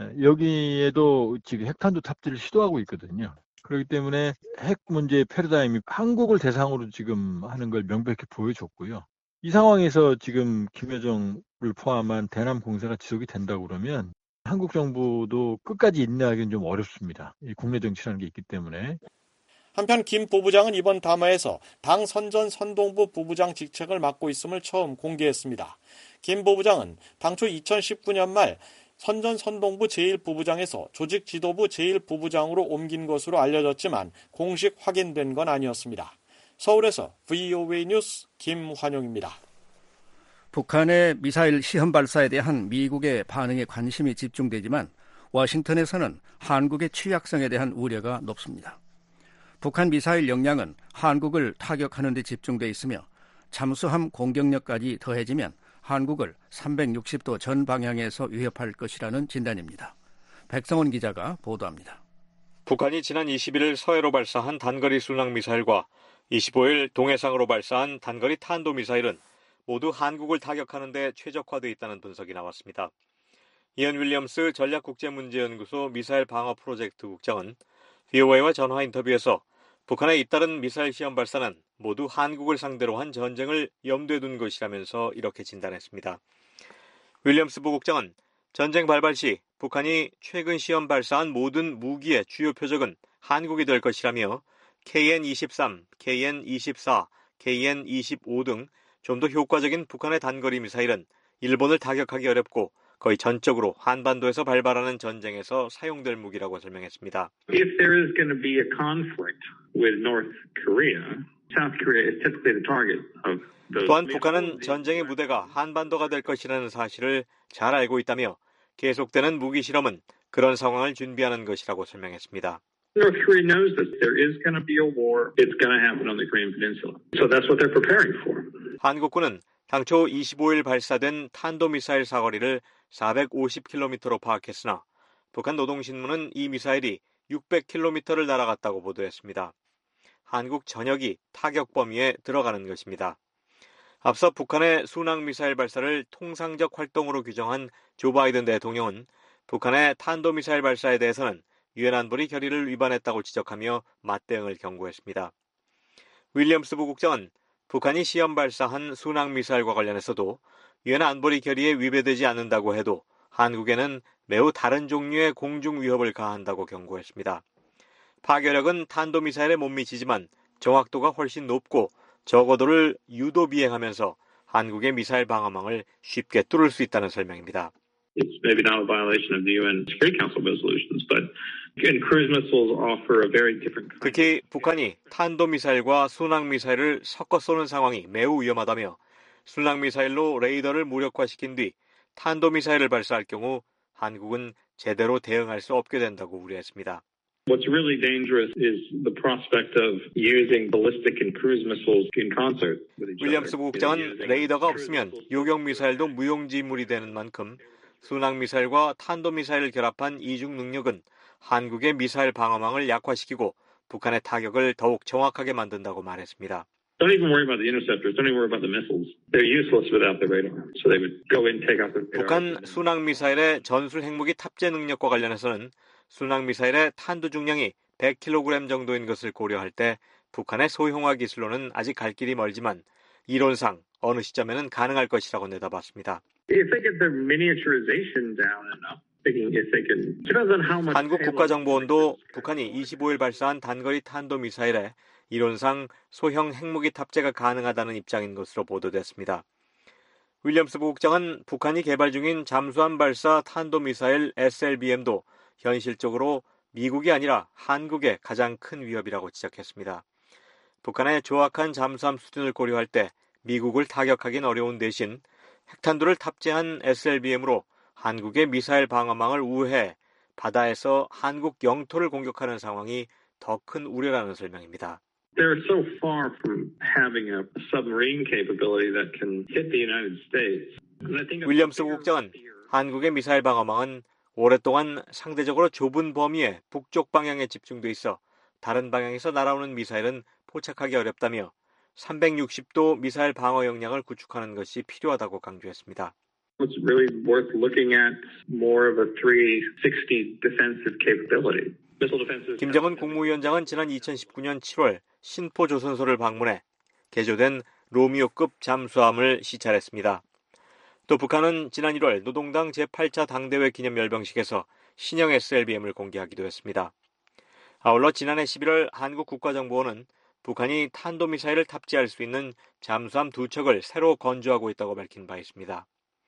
여기에도 지금 핵탄두 탑재를 시도하고 있거든요. 그렇기 때문에 핵 문제의 패러다임이 한국을 대상으로 지금 하는 걸 명백히 보여줬고요. 이 상황에서 지금 김여정을 포함한 대남 공세가 지속이 된다고 그러면 한국 정부도 끝까지 인내하기는 좀 어렵습니다. 이 국내 정치라는 게 있기 때문에. 한편 김 부부장은 이번 담화에서 당 선전 선동부 부부장 직책을 맡고 있음을 처음 공개했습니다. 김 부부장은 당초 2019년 말 선전 선동부 제1부부장에서 조직 지도부 제1부부장으로 옮긴 것으로 알려졌지만 공식 확인된 건 아니었습니다. 서울에서 VOA 뉴스 김환용입니다. 북한의 미사일 시험 발사에 대한 미국의 반응에 관심이 집중되지만 워싱턴에서는 한국의 취약성에 대한 우려가 높습니다. 북한 미사일 역량은 한국을 타격하는 데 집중돼 있으며 잠수함 공격력까지 더해지면 한국을 360도 전 방향에서 위협할 것이라는 진단입니다. 백성원 기자가 보도합니다. 북한이 지난 21일 서해로 발사한 단거리 순항미사일과 25일 동해상으로 발사한 단거리 탄도미사일은 모두 한국을 타격하는 데 최적화되어 있다는 분석이 나왔습니다. 이언 윌리엄스 전략국제문제연구소 미사일 방어 프로젝트 국장은 VOA와 전화 인터뷰에서 북한의 잇따른 미사일 시험 발사는 모두 한국을 상대로 한 전쟁을 염두에 둔 것이라면서 이렇게 진단했습니다. 윌리엄스 부국장은 전쟁 발발 시 북한이 최근 시험 발사한 모든 무기의 주요 표적은 한국이 될 것이라며 KN-23, KN-24, KN-25 등 좀 더 효과적인 북한의 단거리 미사일은 일본을 타격하기 어렵고 거의 전적으로 한반도에서 발발하는 전쟁에서 사용될 무기라고 설명했습니다. If there is going to be a conflict with North Korea, South Korea is typically the target of those. 또한 북한은 전쟁의 무대가 한반도가 될 것이라는 사실을 잘 알고 있다며 계속되는 무기 실험은 그런 상황을 준비하는 것이라고 설명했습니다. North Korea knows that there is going to be a war. It's going to happen on the Korean Peninsula. So that's what they're preparing for. 한국군은 당초 25일 발사된 탄도미사일 사거리를 450km로 파악했으나 북한 노동신문은 이 미사일이 600km를 날아갔다고 보도했습니다. 한국 전역이 타격 범위에 들어가는 것입니다. 앞서 북한의 순항미사일 발사를 통상적 활동으로 규정한 조 바이든 대통령은 북한의 탄도미사일 발사에 대해서는 유엔 안보리 결의를 위반했다고 지적하며 맞대응을 경고했습니다. 윌리엄스 부국장은 북한이 시험 발사한 순항미사일과 관련해서도 유엔 안보리 결의에 위배되지 않는다고 해도 한국에는 매우 다른 종류의 공중 위협을 가한다고 경고했습니다. 파괴력은 탄도미사일에 못 미치지만 정확도가 훨씬 높고 저고도를 유도 비행하면서 한국의 미사일 방어망을 쉽게 뚫을 수 있다는 설명입니다. It's maybe not a violation of the UN Security Council resolutions, but cruise missiles offer a very different kind. 특히 북한이 탄도미사일과 순항미사일을 섞어 쏘는 상황이 매우 위험하다며 순항미사일로 레이더를 무력화시킨 뒤 탄도미사일을 발사할 경우 한국은 제대로 대응할 수 없게 된다고 우려했습니다. What's really dangerous is the prospect of using ballistic and cruise missiles in concert with each other. 윌리엄스 부국장은 레이더가 없으면 요격미사일도 무용지물이 되는 만큼 순항미사일과 탄도미사일을 결합한 이중 능력은 한국의 미사일 방어망을 약화시키고 북한의 타격을 더욱 정확하게 만든다고 말했습니다. Don't even worry about the interceptors. Don't even worry about the missiles. They're useless without the radar. So they would go in, take out the radar. 북한 순항미사일의 전술 핵무기 탑재 능력과 관련해서는 순항미사일의 탄두 중량이 100kg 정도인 것을 고려할 때 북한의 소형화 기술로는 아직 갈 길이 멀지만 이론상 어느 시점에는 가능할 것이라고 내다봤습니다. If they get the miniaturization down enough, if they can, depends on how much. 한국 국가정보원도 북한이 25일 발사한 단거리 탄도미사일에 이론상 소형 핵무기 탑재가 가능하다는 입장인 것으로 보도됐습니다. 윌리엄스 부국장은 북한이 개발 중인 잠수함 발사 탄도미사일 SLBM도 현실적으로 미국이 아니라 한국의 가장 큰 위협이라고 지적했습니다. 북한의 조악한 잠수함 수준을 고려할 때 미국을 타격하긴 어려운 대신 핵탄두를 탑재한 SLBM으로 한국의 미사일 방어망을 우회해 바다에서 한국 영토를 공격하는 상황이 더 큰 우려라는 설명입니다. They're so far from having a submarine capability that can hit the United States. 윌리엄스 국장은 한국의 미사일 방어망은 오랫동안 상대적으로 좁은 범위의 북쪽 방향에 집중돼 있어 다른 방향에서 날아오는 미사일은 포착하기 어렵다며 360도 미사일 방어 역량을 구축하는 것이 필요하다고 강조했습니다. It's really worth looking at more of a 360 defensive capability. 김정은 국무위원장은 지난 2019년 7월 신포조선소를 방문해 개조된 로미오급 잠수함을 시찰했습니다. 또 북한은 지난 1월 노동당 제8차 당대회 기념 열병식에서 신형 SLBM을 공개하기도 했습니다. 아울러 지난해 11월 한국 국가정보원은 북한이 탄도미사일을 탑재할 수 있는 잠수함 2척을 새로 건조하고 있다고 밝힌 바 있습니다.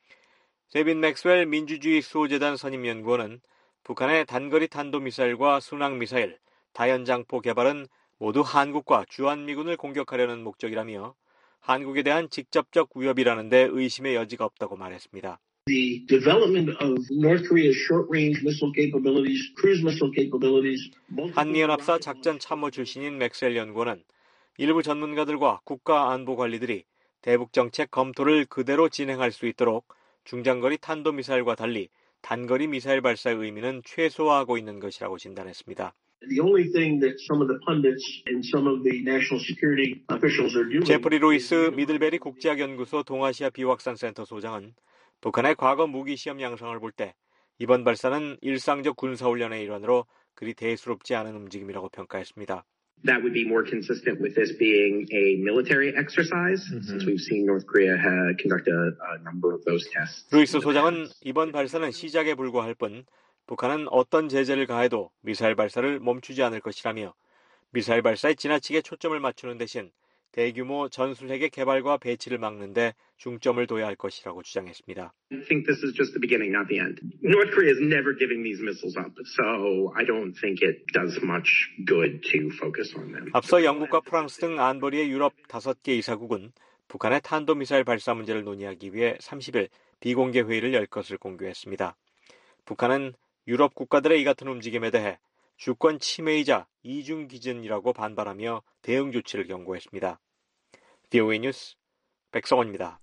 데빈 맥스웰 민주주의 수호재단 선임연구원은 북한의 단거리 탄도미사일과 순항미사일, 다연장포 개발은 모두 한국과 주한미군을 공격하려는 목적이라며 한국에 대한 직접적 위협이라는 데 의심의 여지가 없다고 말했습니다. The development of North Korea's short-range missile capabilities, cruise missile capabilities. 한미연합사 작전 참모 출신인 맥스웰 연구원은 일부 전문가들과 국가안보관리들이 대북정책 검토를 그대로 진행할 수 있도록 중장거리 탄도미사일과 달리 단거리 미사일 발사의 의미는 최소화하고 있는 것이라고 진단했습니다. The only thing that some of the pundits and some of the national security officials are doing. 제프리 로이스 미들베리 국제학연구소 동아시아 비확산센터 소장은 북한의 과거 무기 시험 양상을 볼 때 이번 발사는 일상적 군사훈련의 일환으로 그리 대수롭지 않은 움직임이라고 평가했습니다. That would be more consistent with this being a military exercise, since we've seen North Korea conduct a number of those tests. 루이스 소장은 이번 발사는 시작에 불과할 뿐 북한은 어떤 제재를 가해도 미사일 발사를 멈추지 않을 것이라며 미사일 발사에 지나치게 초점을 맞추는 대신 대규모 전술핵의 개발과 배치를 막는 데 중점을 둬야 할 것이라고 주장했습니다. I think this is just the beginning, not the end. North Korea is never giving these missiles up, so I don't think it does much good to focus on them. 앞서 영국과 프랑스 등 안보리의 유럽 5개 이사국은 북한의 탄도미사일 발사 문제를 논의하기 위해 30일 비공개 회의를 열 것을 공개했습니다. 북한은 유럽 국가들의 이 같은 움직임에 대해 주권 침해이자 이중 기준이라고 반발하며 대응 조치를 경고했습니다. VOA 뉴스 백성원입니다.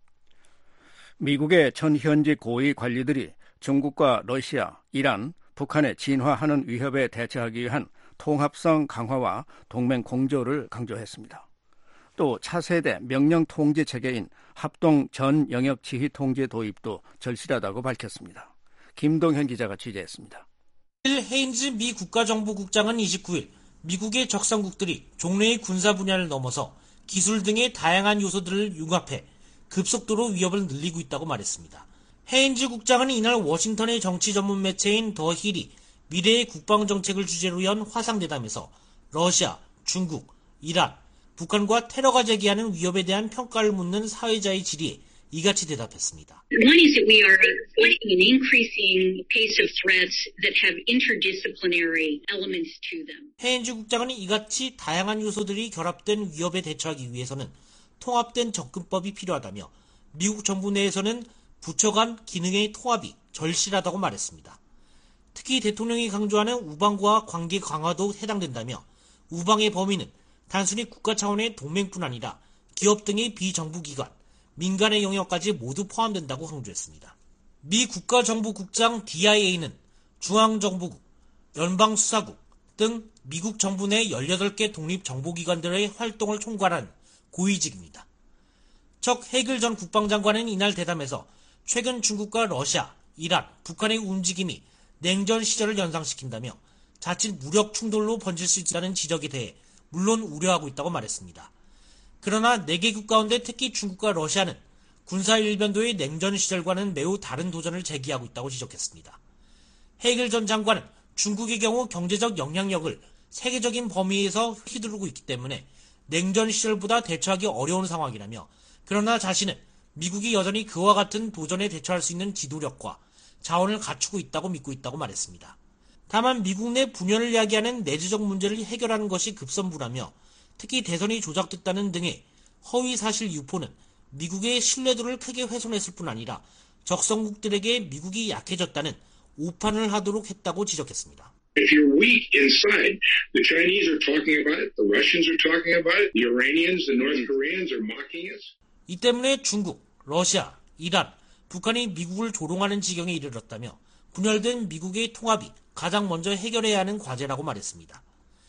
미국의 전 현직 고위 관리들이 중국과 러시아, 이란, 북한의 진화하는 위협에 대처하기 위한 통합성 강화와 동맹 공조를 강조했습니다. 또 차세대 명령 통제 체계인 합동 전 영역 지휘 통제 도입도 절실하다고 밝혔습니다. 김동현 기자가 취재했습니다. 헤인즈 미 국가정보국장은 29일 미국의 적성국들이 종래의 군사 분야를 넘어서 기술 등의 다양한 요소들을 융합해 급속도로 위협을 늘리고 있다고 말했습니다. 헤인즈 국장은 이날 워싱턴의 정치 전문 매체인 더 힐이 미래의 국방정책을 주제로 연 화상대담에서 러시아, 중국, 이란, 북한과 테러가 제기하는 위협에 대한 평가를 묻는 사회자의 질의에 이같이 대답했습니다. One is that we are finding an increasing pace of threats that have interdisciplinary elements to them. 헤인즈 국장은 이같이 다양한 요소들이 결합된 위협에 대처하기 위해서는 통합된 접근법이 필요하다며 미국 정부 내에서는 부처 간 기능의 통합이 절실하다고 말했습니다. 특히 대통령이 강조하는 우방과 관계 강화도 해당된다며 우방의 범위는 단순히 국가 차원의 동맹뿐 아니라 기업 등의 비정부기관, 민간의 영역까지 모두 포함된다고 강조했습니다. 미 국가정보국장 DIA는 중앙정보국, 연방수사국 등 미국 정부 내 18개 독립정보기관들의 활동을 총괄한 고위직입니다. 척 헤글 전 국방장관은 이날 대담에서 최근 중국과 러시아, 이란, 북한의 움직임이 냉전 시절을 연상시킨다며 자칫 무력 충돌로 번질 수 있다는 지적에 대해 물론 우려하고 있다고 말했습니다. 그러나 4개국 가운데 특히 중국과 러시아는 군사 일변도의 냉전 시절과는 매우 다른 도전을 제기하고 있다고 지적했습니다. 헤이글 전 장관은 중국의 경우 경제적 영향력을 세계적인 범위에서 휘두르고 있기 때문에 냉전 시절보다 대처하기 어려운 상황이라며 그러나 자신은 미국이 여전히 그와 같은 도전에 대처할 수 있는 지도력과 자원을 갖추고 있다고 믿고 있다고 말했습니다. 다만 미국 내 분열을 야기하는 내재적 문제를 해결하는 것이 급선무라며 특히 대선이 조작됐다는 등의 허위 사실 유포는 미국의 신뢰도를 크게 훼손했을 뿐 아니라 적성국들에게 미국이 약해졌다는 오판을 하도록 했다고 지적했습니다. If you're weak inside, the Chinese are talking about it, the Russians are talking about it, the Iranians, the North Koreans are mocking us. 이 때문에 중국, 러시아, 이란, 북한이 미국을 조롱하는 지경에 이르렀다며 분열된 미국의 통합이 가장 먼저 해결해야 하는 과제라고 말했습니다.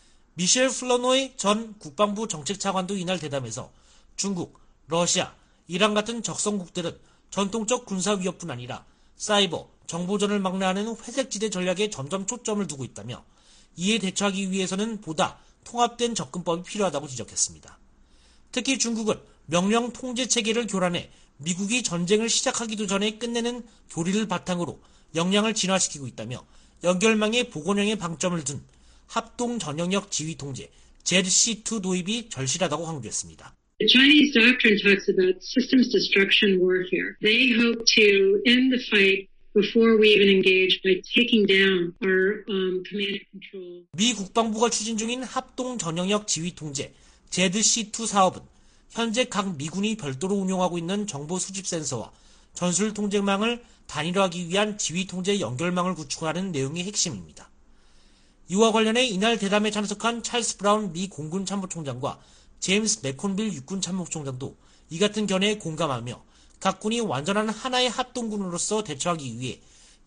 미셸 플러노의 전 국방부 정책차관도 이날 대담에서 중국, 러시아, 이란 같은 적성국들은 전통적 군사 위협뿐 아니라 사이버, 정보전을 막내하는 회색지대 전략에 점점 초점을 두고 있다며 이에 대처하기 위해서는 보다 통합된 접근법이 필요하다고 지적했습니다. 특히 중국은 명령 통제 체계를 교란해 미국이 전쟁을 시작하기도 전에 끝내는 교리를 바탕으로 역량을 진화시키고 있다며 연결망의 복원형에 방점을 둔 합동 전영역 지휘 통제 ZC2 도입이 절실하다고 강조했습니다. The Chinese doctrine talks about systems destruction warfare. They hope to end the fight before we even engage by taking down our command and control. 미 국방부가 추진 중인 합동 전영역 지휘 통제 ZC2 사업은 현재 각 미군이 별도로 운용하고 있는 정보 수집 센서와 전술 통제망을 단일화하기 위한 지휘 통제 연결망을 구축하는 내용이 핵심입니다. 이와 관련해 이날 대담에 참석한 찰스 브라운 미 공군 참모총장과 제임스 맥콘빌 육군 참모총장도 이 같은 견해에 공감하며 각 군이 완전한 하나의 합동군으로서 대처하기 위해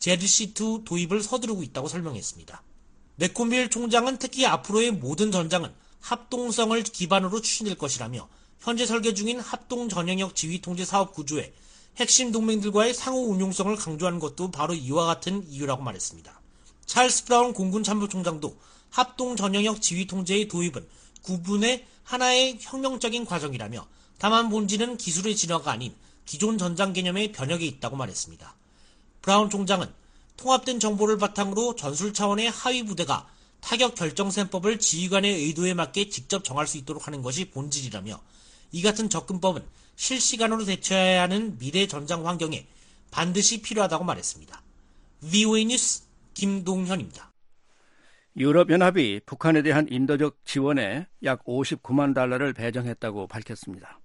ZC2 도입을 서두르고 있다고 설명했습니다. 맥콘빌 총장은 특히 앞으로의 모든 전장은 합동성을 기반으로 추진될 것이라며 현재 설계 중인 합동 전영역 지휘 통제 사업 구조의 핵심 동맹들과의 상호 운용성을 강조하는 것도 바로 이와 같은 이유라고 말했습니다. 찰스 브라운 공군 참모총장도 합동 전영역 지휘 통제의 도입은 구분의 하나의 혁명적인 과정이라며 다만 본질은 기술의 진화가 아닌 기존 전장 개념의 변혁에 있다고 말했습니다. 브라운 총장은 통합된 정보를 바탕으로 전술 차원의 하위 부대가 타격 결정셈법을 지휘관의 의도에 맞게 직접 정할 수 있도록 하는 것이 본질이라며 이 같은 접근법은 실시간으로 대처해야 하는 미래 전장 환경에 반드시 필요하다고 말했습니다. VOA 뉴스 김동현입니다. 유럽연합이 북한에 대한 인도적 지원에 약 59만 달러를 배정했다고 밝혔습니다.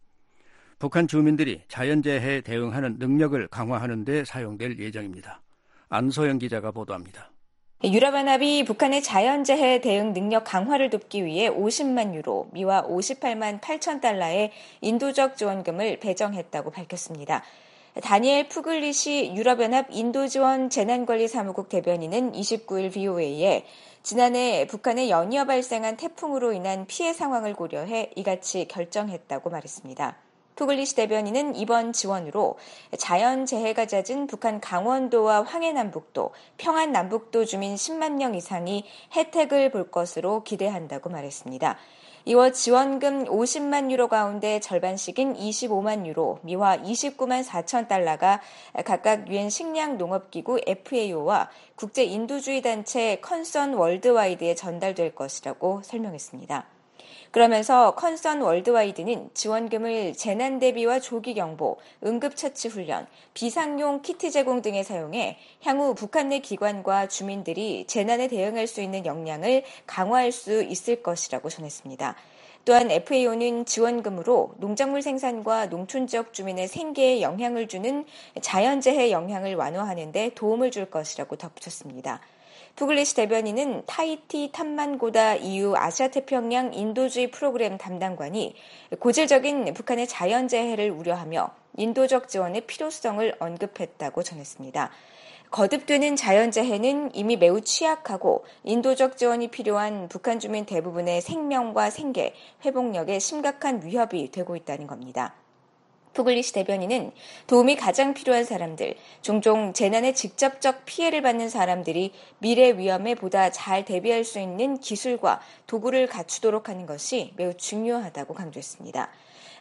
북한 주민들이 자연재해에 대응하는 능력을 강화하는 데 사용될 예정입니다. 안소영 기자가 보도합니다. 유럽연합이 북한의 자연재해 대응 능력 강화를 돕기 위해 50만 유로, 미화 58만 8천 달러의 인도적 지원금을 배정했다고 밝혔습니다. 다니엘 푸글리시 유럽연합 인도지원 재난관리사무국 대변인은 29일 VOA에 지난해 북한에 연이어 발생한 태풍으로 인한 피해 상황을 고려해 이같이 결정했다고 말했습니다. 푸글리시 대변인은 이번 지원으로 자연재해가 잦은 북한 강원도와 황해남북도, 평안남북도 주민 10만 명 이상이 혜택을 볼 것으로 기대한다고 말했습니다. 이어 지원금 50만 유로 가운데 절반씩인 25만 유로, 미화 29만 4천 달러가 각각 유엔 식량농업기구 FAO와 국제인도주의 단체 컨선 월드와이드에 전달될 것이라고 설명했습니다. 그러면서 컨선 월드와이드는 지원금을 재난 대비와 조기 경보, 응급처치 훈련, 비상용 키트 제공 등에 사용해 향후 북한 내 기관과 주민들이 재난에 대응할 수 있는 역량을 강화할 수 있을 것이라고 전했습니다. 또한 FAO는 지원금으로 농작물 생산과 농촌 지역 주민의 생계에 영향을 주는 자연재해 영향을 완화하는 데 도움을 줄 것이라고 덧붙였습니다. 푸글리시 대변인은 타히티 탐만고다 EU 아시아태평양 인도주의 프로그램 담당관이 고질적인 북한의 자연재해를 우려하며 인도적 지원의 필요성을 언급했다고 전했습니다. 거듭되는 자연재해는 이미 매우 취약하고 인도적 지원이 필요한 북한 주민 대부분의 생명과 생계, 회복력에 심각한 위협이 되고 있다는 겁니다. 푸글리시 대변인은 도움이 가장 필요한 사람들, 종종 재난의 직접적 피해를 받는 사람들이 미래 위험에 보다 잘 대비할 수 있는 기술과 도구를 갖추도록 하는 것이 매우 중요하다고 강조했습니다.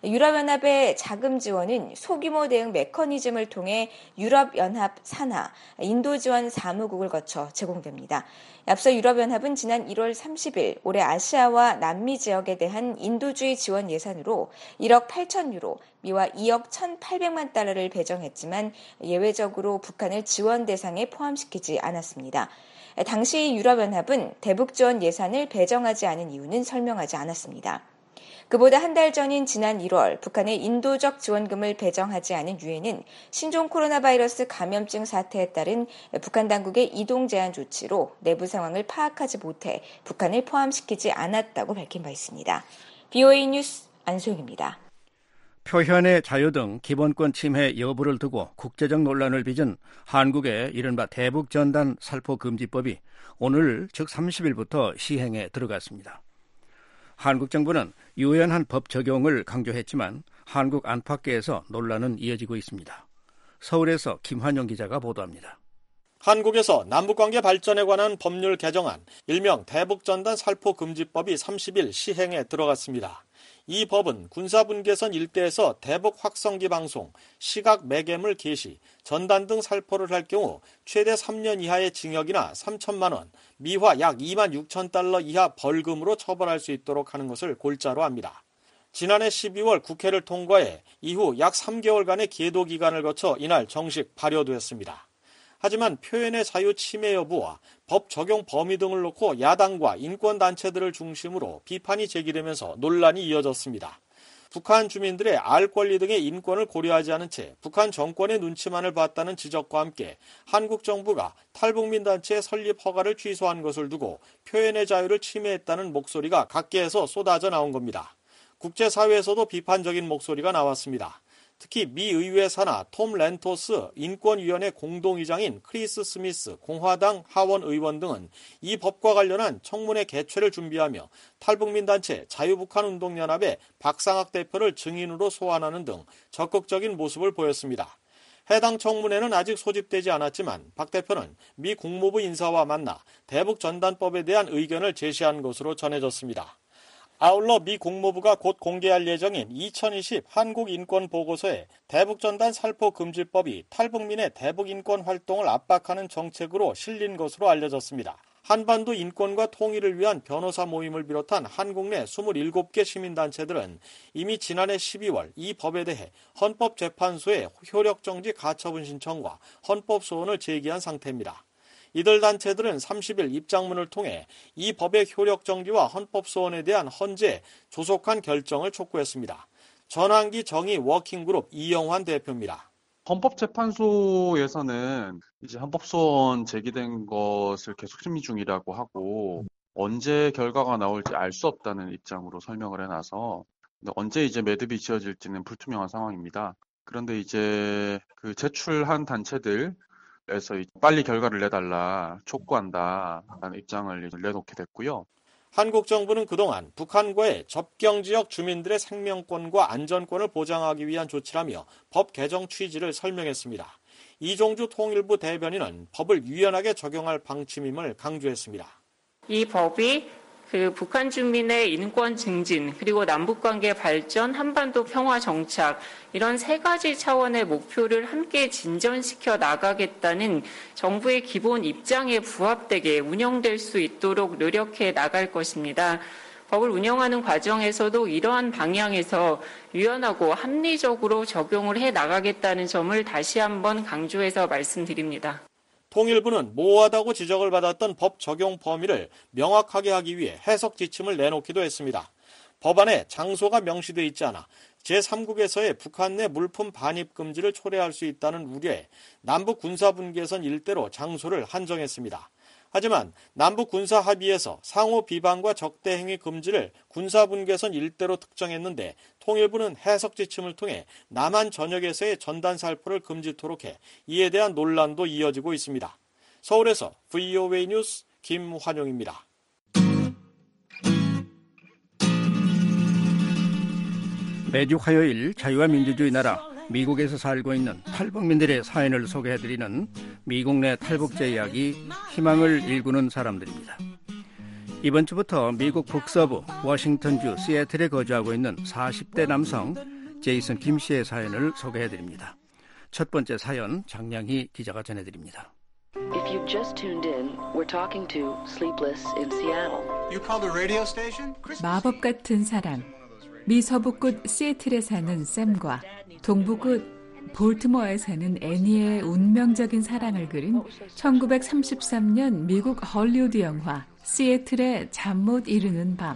유럽연합의 자금 지원은 소규모 대응 메커니즘을 통해 유럽연합 산하, 인도지원 사무국을 거쳐 제공됩니다. 앞서 유럽연합은 지난 1월 30일 올해 아시아와 남미 지역에 대한 인도주의 지원 예산으로 1억 8천 유로, 미화 2억 1,800만 달러를 배정했지만 예외적으로 북한을 지원 대상에 포함시키지 않았습니다. 당시 유럽연합은 대북 지원 예산을 배정하지 않은 이유는 설명하지 않았습니다. 그보다 한 달 전인 지난 1월 북한의 인도적 지원금을 배정하지 않은 유엔은 신종 코로나 바이러스 감염증 사태에 따른 북한 당국의 이동 제한 조치로 내부 상황을 파악하지 못해 북한을 포함시키지 않았다고 밝힌 바 있습니다. VOA 뉴스 안소영입니다. 표현의 자유 등 기본권 침해 여부를 두고 국제적 논란을 빚은 한국의 이른바 대북전단 살포금지법이 오늘 즉 30일부터 시행에 들어갔습니다. 한국 정부는 유연한 법 적용을 강조했지만 한국 안팎계에서 논란은 이어지고 있습니다. 서울에서 김환영 기자가 보도합니다. 한국에서 남북관계 발전에 관한 법률 개정안, 일명 대북전단 살포금지법이 30일 시행에 들어갔습니다. 이 법은 군사분계선 일대에서 대북 확성기 방송, 시각 매개물 게시, 전단 등 살포를 할 경우 최대 3년 이하의 징역이나 3천만 원, 미화 약 2만 6천 달러 이하 벌금으로 처벌할 수 있도록 하는 것을 골자로 합니다. 지난해 12월 국회를 통과해 이후 약 3개월간의 계도 기간을 거쳐 이날 정식 발효됐습니다. 하지만 표현의 자유 침해 여부와 법 적용 범위 등을 놓고 야당과 인권단체들을 중심으로 비판이 제기되면서 논란이 이어졌습니다. 북한 주민들의 알 권리 등의 인권을 고려하지 않은 채 북한 정권의 눈치만을 봤다는 지적과 함께 한국 정부가 탈북민 단체의 설립 허가를 취소한 것을 두고 표현의 자유를 침해했다는 목소리가 각계에서 쏟아져 나온 겁니다. 국제사회에서도 비판적인 목소리가 나왔습니다. 특히 미 의회 산하 톰 렌토스 인권위원회 공동의장인 크리스 스미스 공화당 하원 의원 등은 이 법과 관련한 청문회 개최를 준비하며 탈북민 단체 자유북한운동연합의 박상학 대표를 증인으로 소환하는 등 적극적인 모습을 보였습니다. 해당 청문회는 아직 소집되지 않았지만 박 대표는 미 국무부 인사와 만나 대북전단법에 대한 의견을 제시한 것으로 전해졌습니다. 아울러 미 국무부가 곧 공개할 예정인 2020 한국인권보고서에 대북전단 살포금지법이 탈북민의 대북인권 활동을 압박하는 정책으로 실린 것으로 알려졌습니다. 한반도 인권과 통일을 위한 변호사 모임을 비롯한 한국 내 27개 시민단체들은 이미 지난해 12월 이 법에 대해 헌법재판소에 효력정지 가처분 신청과 헌법소원을 제기한 상태입니다. 이들 단체들은 30일 입장문을 통해 이 법의 효력정지와 헌법소원에 대한 헌재, 조속한 결정을 촉구했습니다. 전환기 정의 워킹그룹 이영환 대표입니다. 헌법재판소에서는 이제 헌법소원 제기된 것을 계속 심의 중이라고 하고 언제 결과가 나올지 알 수 없다는 입장으로 설명을 해놔서 언제 이제 매듭이 지어질지는 불투명한 상황입니다. 그런데 이제 그 제출한 단체들 에서 빨리 결과를 내달라 촉구한다라는 입장을 내놓게 됐고요. 한국 정부는 그동안 북한과의 접경지역 주민들의 생명권과 안전권을 보장하기 위한 조치라며 법 개정 취지를 설명했습니다. 이종주 통일부 대변인은 법을 유연하게 적용할 방침임을 강조했습니다. 이 법이 북한 주민의 인권 증진, 그리고 남북관계 발전, 한반도 평화 정착, 이런 세 가지 차원의 목표를 함께 진전시켜 나가겠다는 정부의 기본 입장에 부합되게 운영될 수 있도록 노력해 나갈 것입니다. 법을 운영하는 과정에서도 이러한 방향에서 유연하고 합리적으로 적용을 해 나가겠다는 점을 다시 한번 강조해서 말씀드립니다. 통일부는 모호하다고 지적을 받았던 법 적용 범위를 명확하게 하기 위해 해석 지침을 내놓기도 했습니다. 법안에 장소가 명시돼 있지 않아 제3국에서의 북한 내 물품 반입 금지를 초래할 수 있다는 우려에 남북 군사분계선 일대로 장소를 한정했습니다. 하지만 남북 군사 합의에서 상호 비방과 적대 행위 금지를 군사분계선 일대로 특정했는데 통일부는 해석 지침을 통해 남한 전역에서의 전단 살포를 금지토록 해 이에 대한 논란도 이어지고 있습니다. 서울에서 VOA 뉴스 김환용입니다. 매주 화요일 자유와 민주주의 나라 미국에서 살고 있는 탈북민들의 사연을 소개해드리는 미국 내 탈북자 이야기 희망을 일구는 사람들입니다. 이번 주부터 미국 북서부 워싱턴주 시애틀에 거주하고 있는 40대 남성 제이슨 김 씨의 사연을 소개해드립니다. 첫 번째 사연 장량희 기자가 전해드립니다. If you've just tuned in, we're talking to Sleepless in Seattle. You called the radio station? 마법 같은 사랑. 미 서부끝 시애틀에 사는 샘과 동부끝 볼티모어에 사는 애니의 운명적인 사랑을 그린 1933년 미국 헐리우드 영화 시애틀의 잠 못 이루는 밤.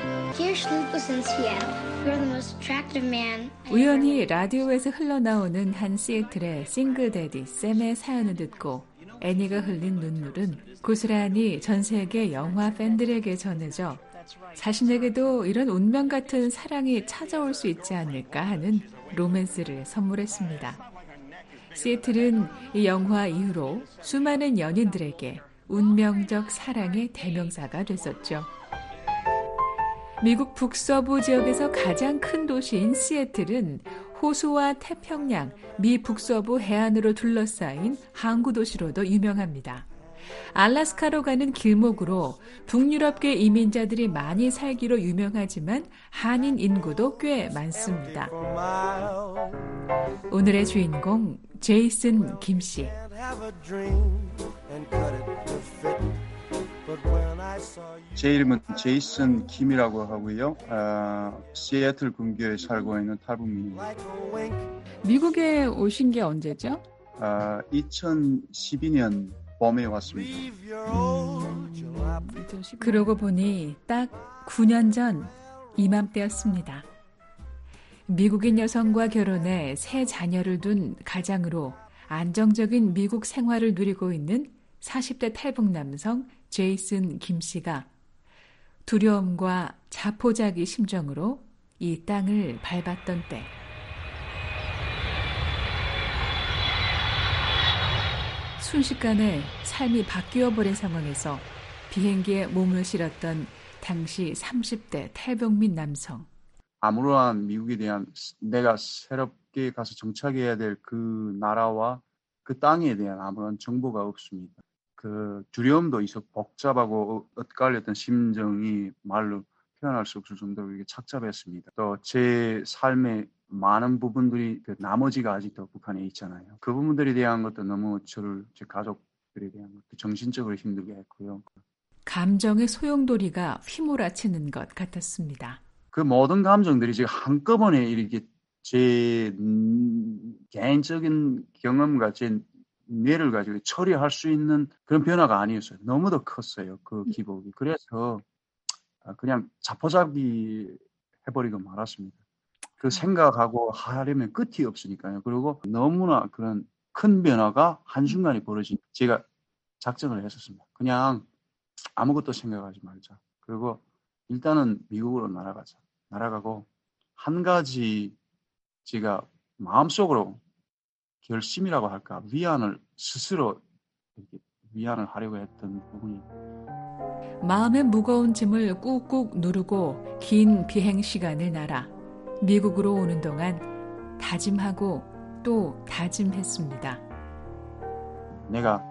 우연히 라디오에서 흘러나오는 한 시애틀의 싱글데디 샘의 사연을 듣고 애니가 흘린 눈물은 고스란히 전 세계 영화 팬들에게 전해져 자신에게도 이런 운명 같은 사랑이 찾아올 수 있지 않을까 하는 로맨스를 선물했습니다. 시애틀은 이 영화 이후로 수많은 연인들에게 운명적 사랑의 대명사가 됐었죠. 미국 북서부 지역에서 가장 큰 도시인 시애틀은 호수와 태평양, 미 북서부 해안으로 둘러싸인 항구 도시로도 유명합니다. 알래스카로 가는 길목으로 북유럽계 이민자들이 많이 살기로 유명하지만 한인 인구도 꽤 많습니다. 오늘의 주인공 제이슨 김 씨. 제 이름은 제이슨 김이라고 하고요. 시애틀 근교에 살고 있는 탈북민입니다. 미국에 오신 게 언제죠? 2012년 봄에 왔습니다. 그러고 보니 딱 9년 전 이맘때였습니다. 미국인 여성과 결혼해 세 자녀를 둔 가장으로 안정적인 미국 생활을 누리고 있는 40대 탈북 남성 제이슨 김 씨가 두려움과 자포자기 심정으로 이 땅을 밟았던 때, 순식간에 삶이 바뀌어버린 상황에서 비행기에 몸을 실었던 당시 30대 탈북민 남성. 아무런 미국에 대한 내가 새롭게 가서 정착해야 될 그 나라와 그 땅에 대한 아무런 정보가 없습니다. 그 두려움도 있었고 복잡하고 엇갈렸던 심정이 말로 표현할 수 없을 정도로 이게 착잡했습니다. 또 제 삶의 많은 부분들이 그 나머지가 아직도 북한에 있잖아요. 그 부분들에 대한 것도 너무 저를 제 가족들에 대한 것도 정신적으로 힘들게 했고요. 감정의 소용돌이가 휘몰아치는 것 같았습니다. 그 모든 감정들이 지금 한꺼번에 이렇게 제 개인적인 경험과 제 뇌를 가지고 처리할 수 있는 그런 변화가 아니었어요. 너무도 컸어요. 그 기복이. 그래서 그냥 자포자기 해버리고 말았습니다. 그 생각하고 하려면 끝이 없으니까요. 그리고 너무나 그런 큰 변화가 한순간에 벌어진 제가 작정을 했었습니다. 그냥 아무것도 생각하지 말자. 그리고 일단은 미국으로 날아가자. 날아가고 한 가지 제가 마음속으로 결심이라고 할까 위안을 스스로 이렇게 위안을 하려고 했던 부분이 마음의 무거운 짐을 꾹꾹 누르고 긴 비행 시간을 날아 미국으로 오는 동안 다짐하고 또 다짐했습니다. 내가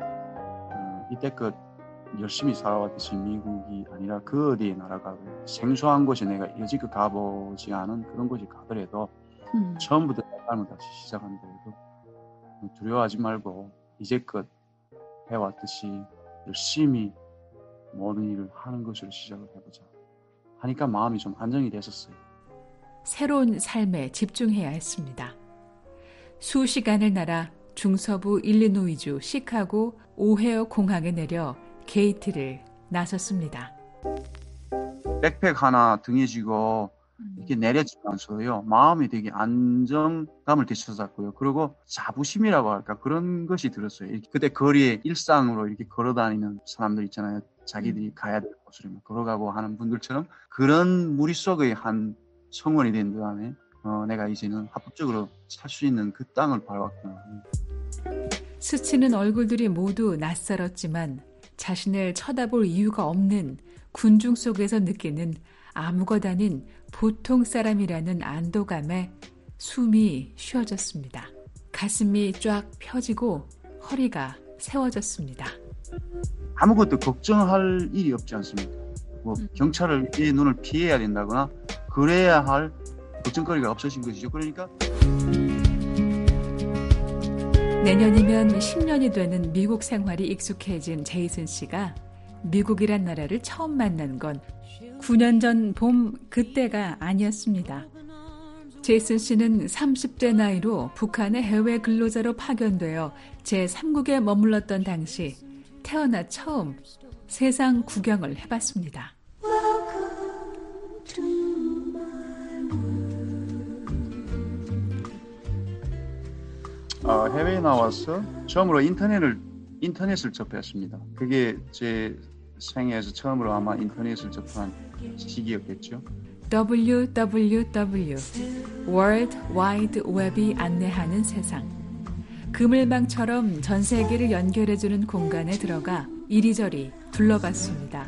이때껏 열심히 살아왔듯이 미국이 아니라 그 어디에 나라가고 생소한 곳에 내가 여지껏 가보지 않은 그런 곳에 가더라도 처음부터 내 삶을 다시 시작한다고 해도 두려워하지 말고 이제껏 해왔듯이 열심히 모든 일을 하는 것으로 시작을 해보자 하니까 마음이 좀 안정이 됐었어요. 새로운 삶에 집중해야 했습니다. 수시간을 날아 중서부 일리노이주 시카고 오헤어 공항에 내려 게이트를 나섰습니다. 백팩 하나 등에 지고 이렇게 내렸지만서요. 마음이 되게 안정감을 되찾았고요. 그리고 자부심이라고 할까 그런 것이 들었어요. 그때 거리에 일상으로 이렇게 걸어다니는 사람들 있잖아요. 자기들이 가야 될 곳으로 걸어가고 하는 분들처럼 그런 무리 속의 한 성원이 된 다음에 내가 이제는 합법적으로 살 수 있는 그 땅을 밟았구나. 스치는 얼굴들이 모두 낯설었지만 자신을 쳐다볼 이유가 없는 군중 속에서 느끼는 아무것 아닌 보통 사람이라는 안도감에 숨이 쉬어졌습니다. 가슴이 쫙 펴지고 허리가 세워졌습니다. 아무것도 걱정할 일이 없지 않습니까? 뭐 경찰의 눈을 피해야 된다거나 그래야 할 걱정거리가 없어진 것이죠. 그러니까 내년이면 10년이 되는 미국 생활이 익숙해진 제이슨 씨가 미국이란 나라를 처음 만난 건 9년 전 봄 그때가 아니었습니다. 제이슨 씨는 30대 나이로 북한의 해외 근로자로 파견되어 제3국에 머물렀던 당시 태어나 처음 세상 구경을 해봤습니다. 해외에 나와서 처음으로 인터넷을 접했습니다. 그게 제 생애에서 처음으로 아마 인터넷을 접한 시기였겠죠. WWW World Wide Web이 안내하는 세상. 그물망처럼 전 세계를 연결해주는 공간에 들어가 이리저리 둘러봤습니다.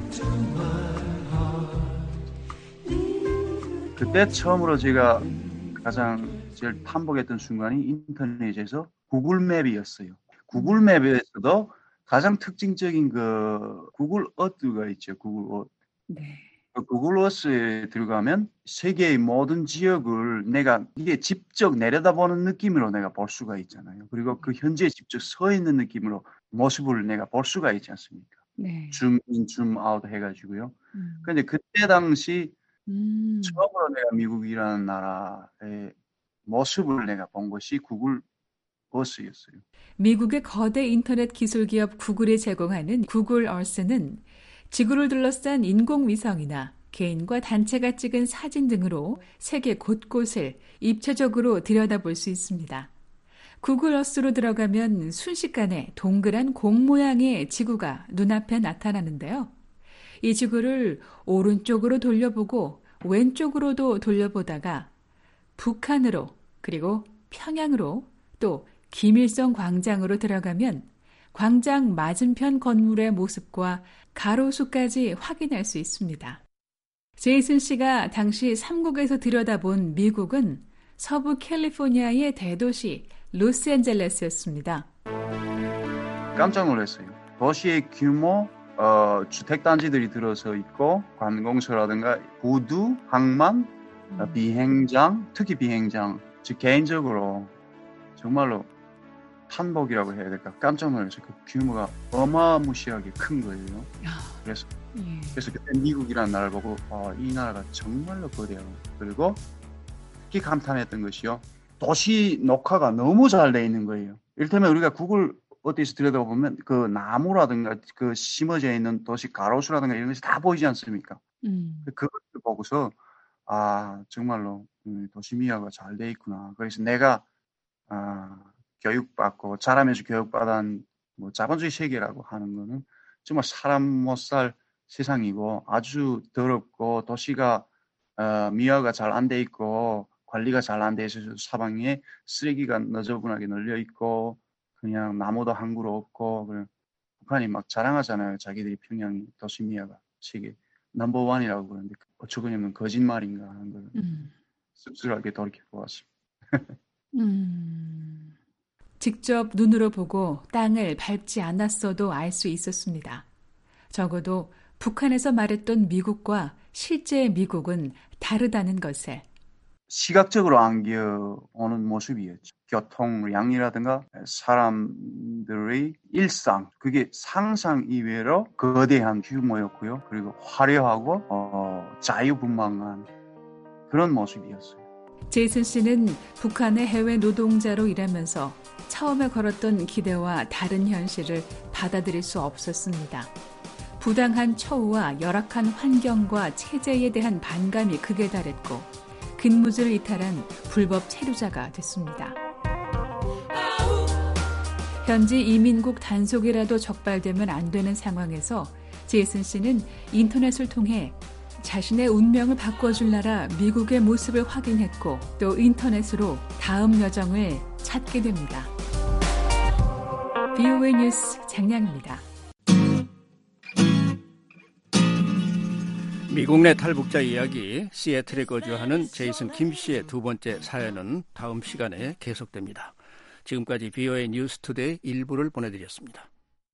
그때 처음으로 제가 가장 제일 탐복했던 순간이 인터넷에서 구글맵이었어요. 구글맵에서도 가장 특징적인 그 구글 어드가 있죠. 구글 어드. 네. 구글 어스에 들어가면 세계의 모든 지역을 내가 이게 직접 내려다보는 느낌으로 내가 볼 수가 있잖아요. 그리고 그 현지에 직접 서 있는 느낌으로 모습을 내가 볼 수가 있지 않습니까? 네. 줌인, 줌아웃 해가지고요. 그런데 그때 당시 처음으로 내가 미국이라는 나라의 모습을 내가 본 것이 구글 어스였어요. 미국의 거대 인터넷 기술 기업 구글이 제공하는 구글 어스는 지구를 둘러싼 인공위성이나 개인과 단체가 찍은 사진 등으로 세계 곳곳을 입체적으로 들여다볼 수 있습니다. 구글 어스로 들어가면 순식간에 동그란 공 모양의 지구가 눈앞에 나타나는데요. 이 지구를 오른쪽으로 돌려보고 왼쪽으로도 돌려보다가 북한으로 그리고 평양으로 또 김일성 광장으로 들어가면 광장 맞은편 건물의 모습과 가로수까지 확인할 수 있습니다. 제이슨 씨가 당시 삼국에서 들여다본 미국은 서부 캘리포니아의 대도시 로스앤젤레스였습니다. 깜짝 놀랐어요. 도시의 규모, 주택단지들이 들어서 있고 관공서라든가 부두, 항만, 비행장, 특히 비행장, 즉 개인적으로 정말로 탄복이라고 해야 될까 깜짝 놀랐어요. 그 규모가 어마무시하게 큰 거예요. 그래서 그때 미국이라는 나라를 보고 이 나라가 정말로 거대하고 그리고 특히 감탄했던 것이요. 도시 녹화가 너무 잘 돼 있는 거예요. 이를테면 우리가 구글 어디서 들여다보면 그 나무라든가 그 심어져 있는 도시 가로수라든가 이런 것이 다 보이지 않습니까? 그것을 보고서 정말로 도시 미화가 잘 돼 있구나. 그래서 내가 교육받고 자라면서 교육받은 뭐 자본주의 세계라고 하는 거는 정말 사람 못 살 세상이고 아주 더럽고 도시가 미화가 잘 안 돼 있고 관리가 잘 안 돼 있어서 사방에 쓰레기가 너저분하게 널려 있고 그냥 나무도 한 그루 없고 그래. 북한이 막 자랑하잖아요. 자기들이 평양이 도시 미화가 세계 넘버원이라고 그러는데 어쩌고냐면 거짓말인가 하는 걸 씁쓸하게 돌이켜보았습니다. 직접 눈으로 보고 땅을 밟지 않았어도 알 수 있었습니다. 적어도 북한에서 말했던 미국과 실제 미국은 다르다는 것을. 시각적으로 안겨오는 모습이었죠. 교통량이라든가 사람들의 일상, 그게 상상 이외로 거대한 규모였고요. 그리고 화려하고 자유분방한 그런 모습이었어요. 제이슨 씨는 북한의 해외 노동자로 일하면서 처음에 걸었던 기대와 다른 현실을 받아들일 수 없었습니다. 부당한 처우와 열악한 환경과 체제에 대한 반감이 극에 달했고 근무지를 이탈한 불법 체류자가 됐습니다. 현지 이민국 단속이라도 적발되면 안 되는 상황에서 제이슨 씨는 인터넷을 통해 자신의 운명을 바꿔줄 나라 미국의 모습을 확인했고 또 인터넷으로 다음 여정을 찾게 됩니다. VOA 뉴스 장량입니다. 미국 내 탈북자 이야기, 시애틀에 거주하는 제이슨 김 씨의 두 번째 사연은 다음 시간에 계속됩니다. 지금까지 VOA 뉴스 투데이 일부를 보내드렸습니다.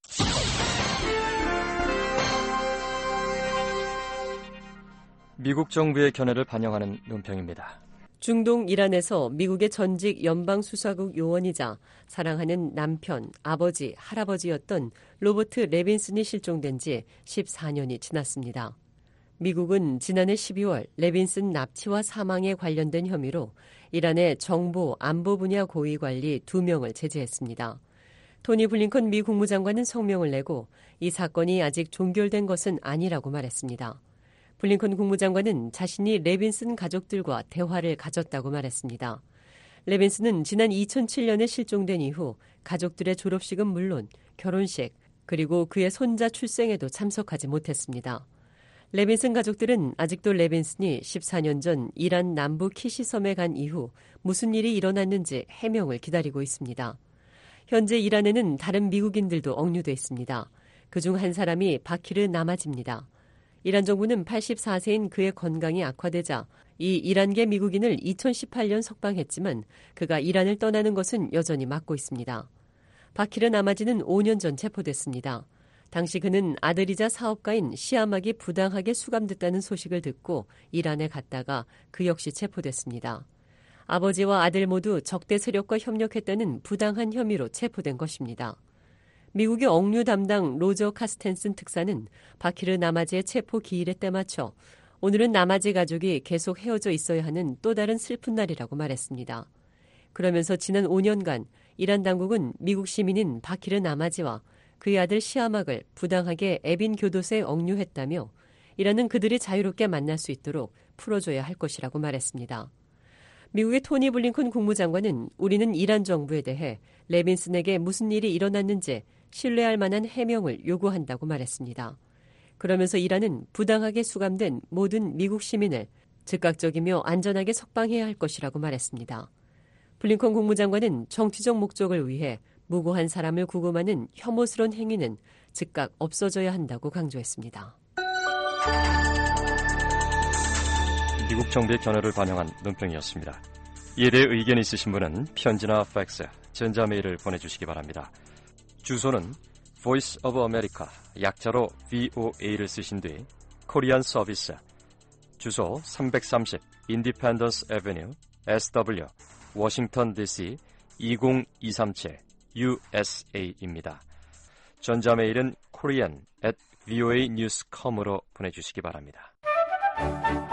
미국 정부의 견해를 반영하는 논평입니다. 중동 이란에서 미국의 전직 연방수사국 요원이자 사랑하는 남편, 아버지, 할아버지였던 로버트 레빈슨이 실종된 지 14년이 지났습니다. 미국은 지난해 12월 레빈슨 납치와 사망에 관련된 혐의로 이란의 정보, 안보 분야 고위관리 2명을 제재했습니다. 토니 블링컨 미 국무장관은 성명을 내고 이 사건이 아직 종결된 것은 아니라고 말했습니다. 블링컨 국무장관은 자신이 레빈슨 가족들과 대화를 가졌다고 말했습니다. 레빈슨은 지난 2007년에 실종된 이후 가족들의 졸업식은 물론 결혼식 그리고 그의 손자 출생에도 참석하지 못했습니다. 레빈슨 가족들은 아직도 레빈슨이 14년 전 이란 남부 키시섬에 간 이후 무슨 일이 일어났는지 해명을 기다리고 있습니다. 현재 이란에는 다른 미국인들도 억류돼 있습니다. 그중 한 사람이 바키르 나마지입니다. 이란 정부는 84세인 그의 건강이 악화되자 이 이란계 미국인을 2018년 석방했지만 그가 이란을 떠나는 것은 여전히 막고 있습니다. 바키르 나마지는 5년 전 체포됐습니다. 당시 그는 아들이자 사업가인 시아막이 부당하게 수감됐다는 소식을 듣고 이란에 갔다가 그 역시 체포됐습니다. 아버지와 아들 모두 적대 세력과 협력했다는 부당한 혐의로 체포된 것입니다. 미국의 억류 담당 로저 카스텐슨 특사는 바키르 나마지의 체포 기일에 때맞춰 오늘은 나마지 가족이 계속 헤어져 있어야 하는 또 다른 슬픈 날이라고 말했습니다. 그러면서 지난 5년간 이란 당국은 미국 시민인 바키르 나마지와 그의 아들 시아막을 부당하게 에빈 교도소에 억류했다며 이란은 그들이 자유롭게 만날 수 있도록 풀어줘야 할 것이라고 말했습니다. 미국의 토니 블링컨 국무장관은 우리는 이란 정부에 대해 레빈슨에게 무슨 일이 일어났는지 신뢰할 만한 해명을 요구한다고 말했습니다. 그러면서 이란은 부당하게 수감된 모든 미국 시민을 즉각적이며 안전하게 석방해야 할 것이라고 말했습니다. 블링컨 국무장관은 정치적 목적을 위해 무고한 사람을 구금하는 혐오스러운 행위는 즉각 없어져야 한다고 강조했습니다. 미국 정부의 견해를 반영한 논평이었습니다. 이에 대해 의견이 있으신 분은 편지나 팩스, 전자메일을 보내주시기 바랍니다. 주소는 Voice of America, 약자로 VOA를 쓰신 뒤 코리안 서비스, 주소 330 Independence Avenue, SW, 워싱턴 DC 20237 USA입니다. 전자메일은 korean@voanews.com으로 보내주시기 바랍니다.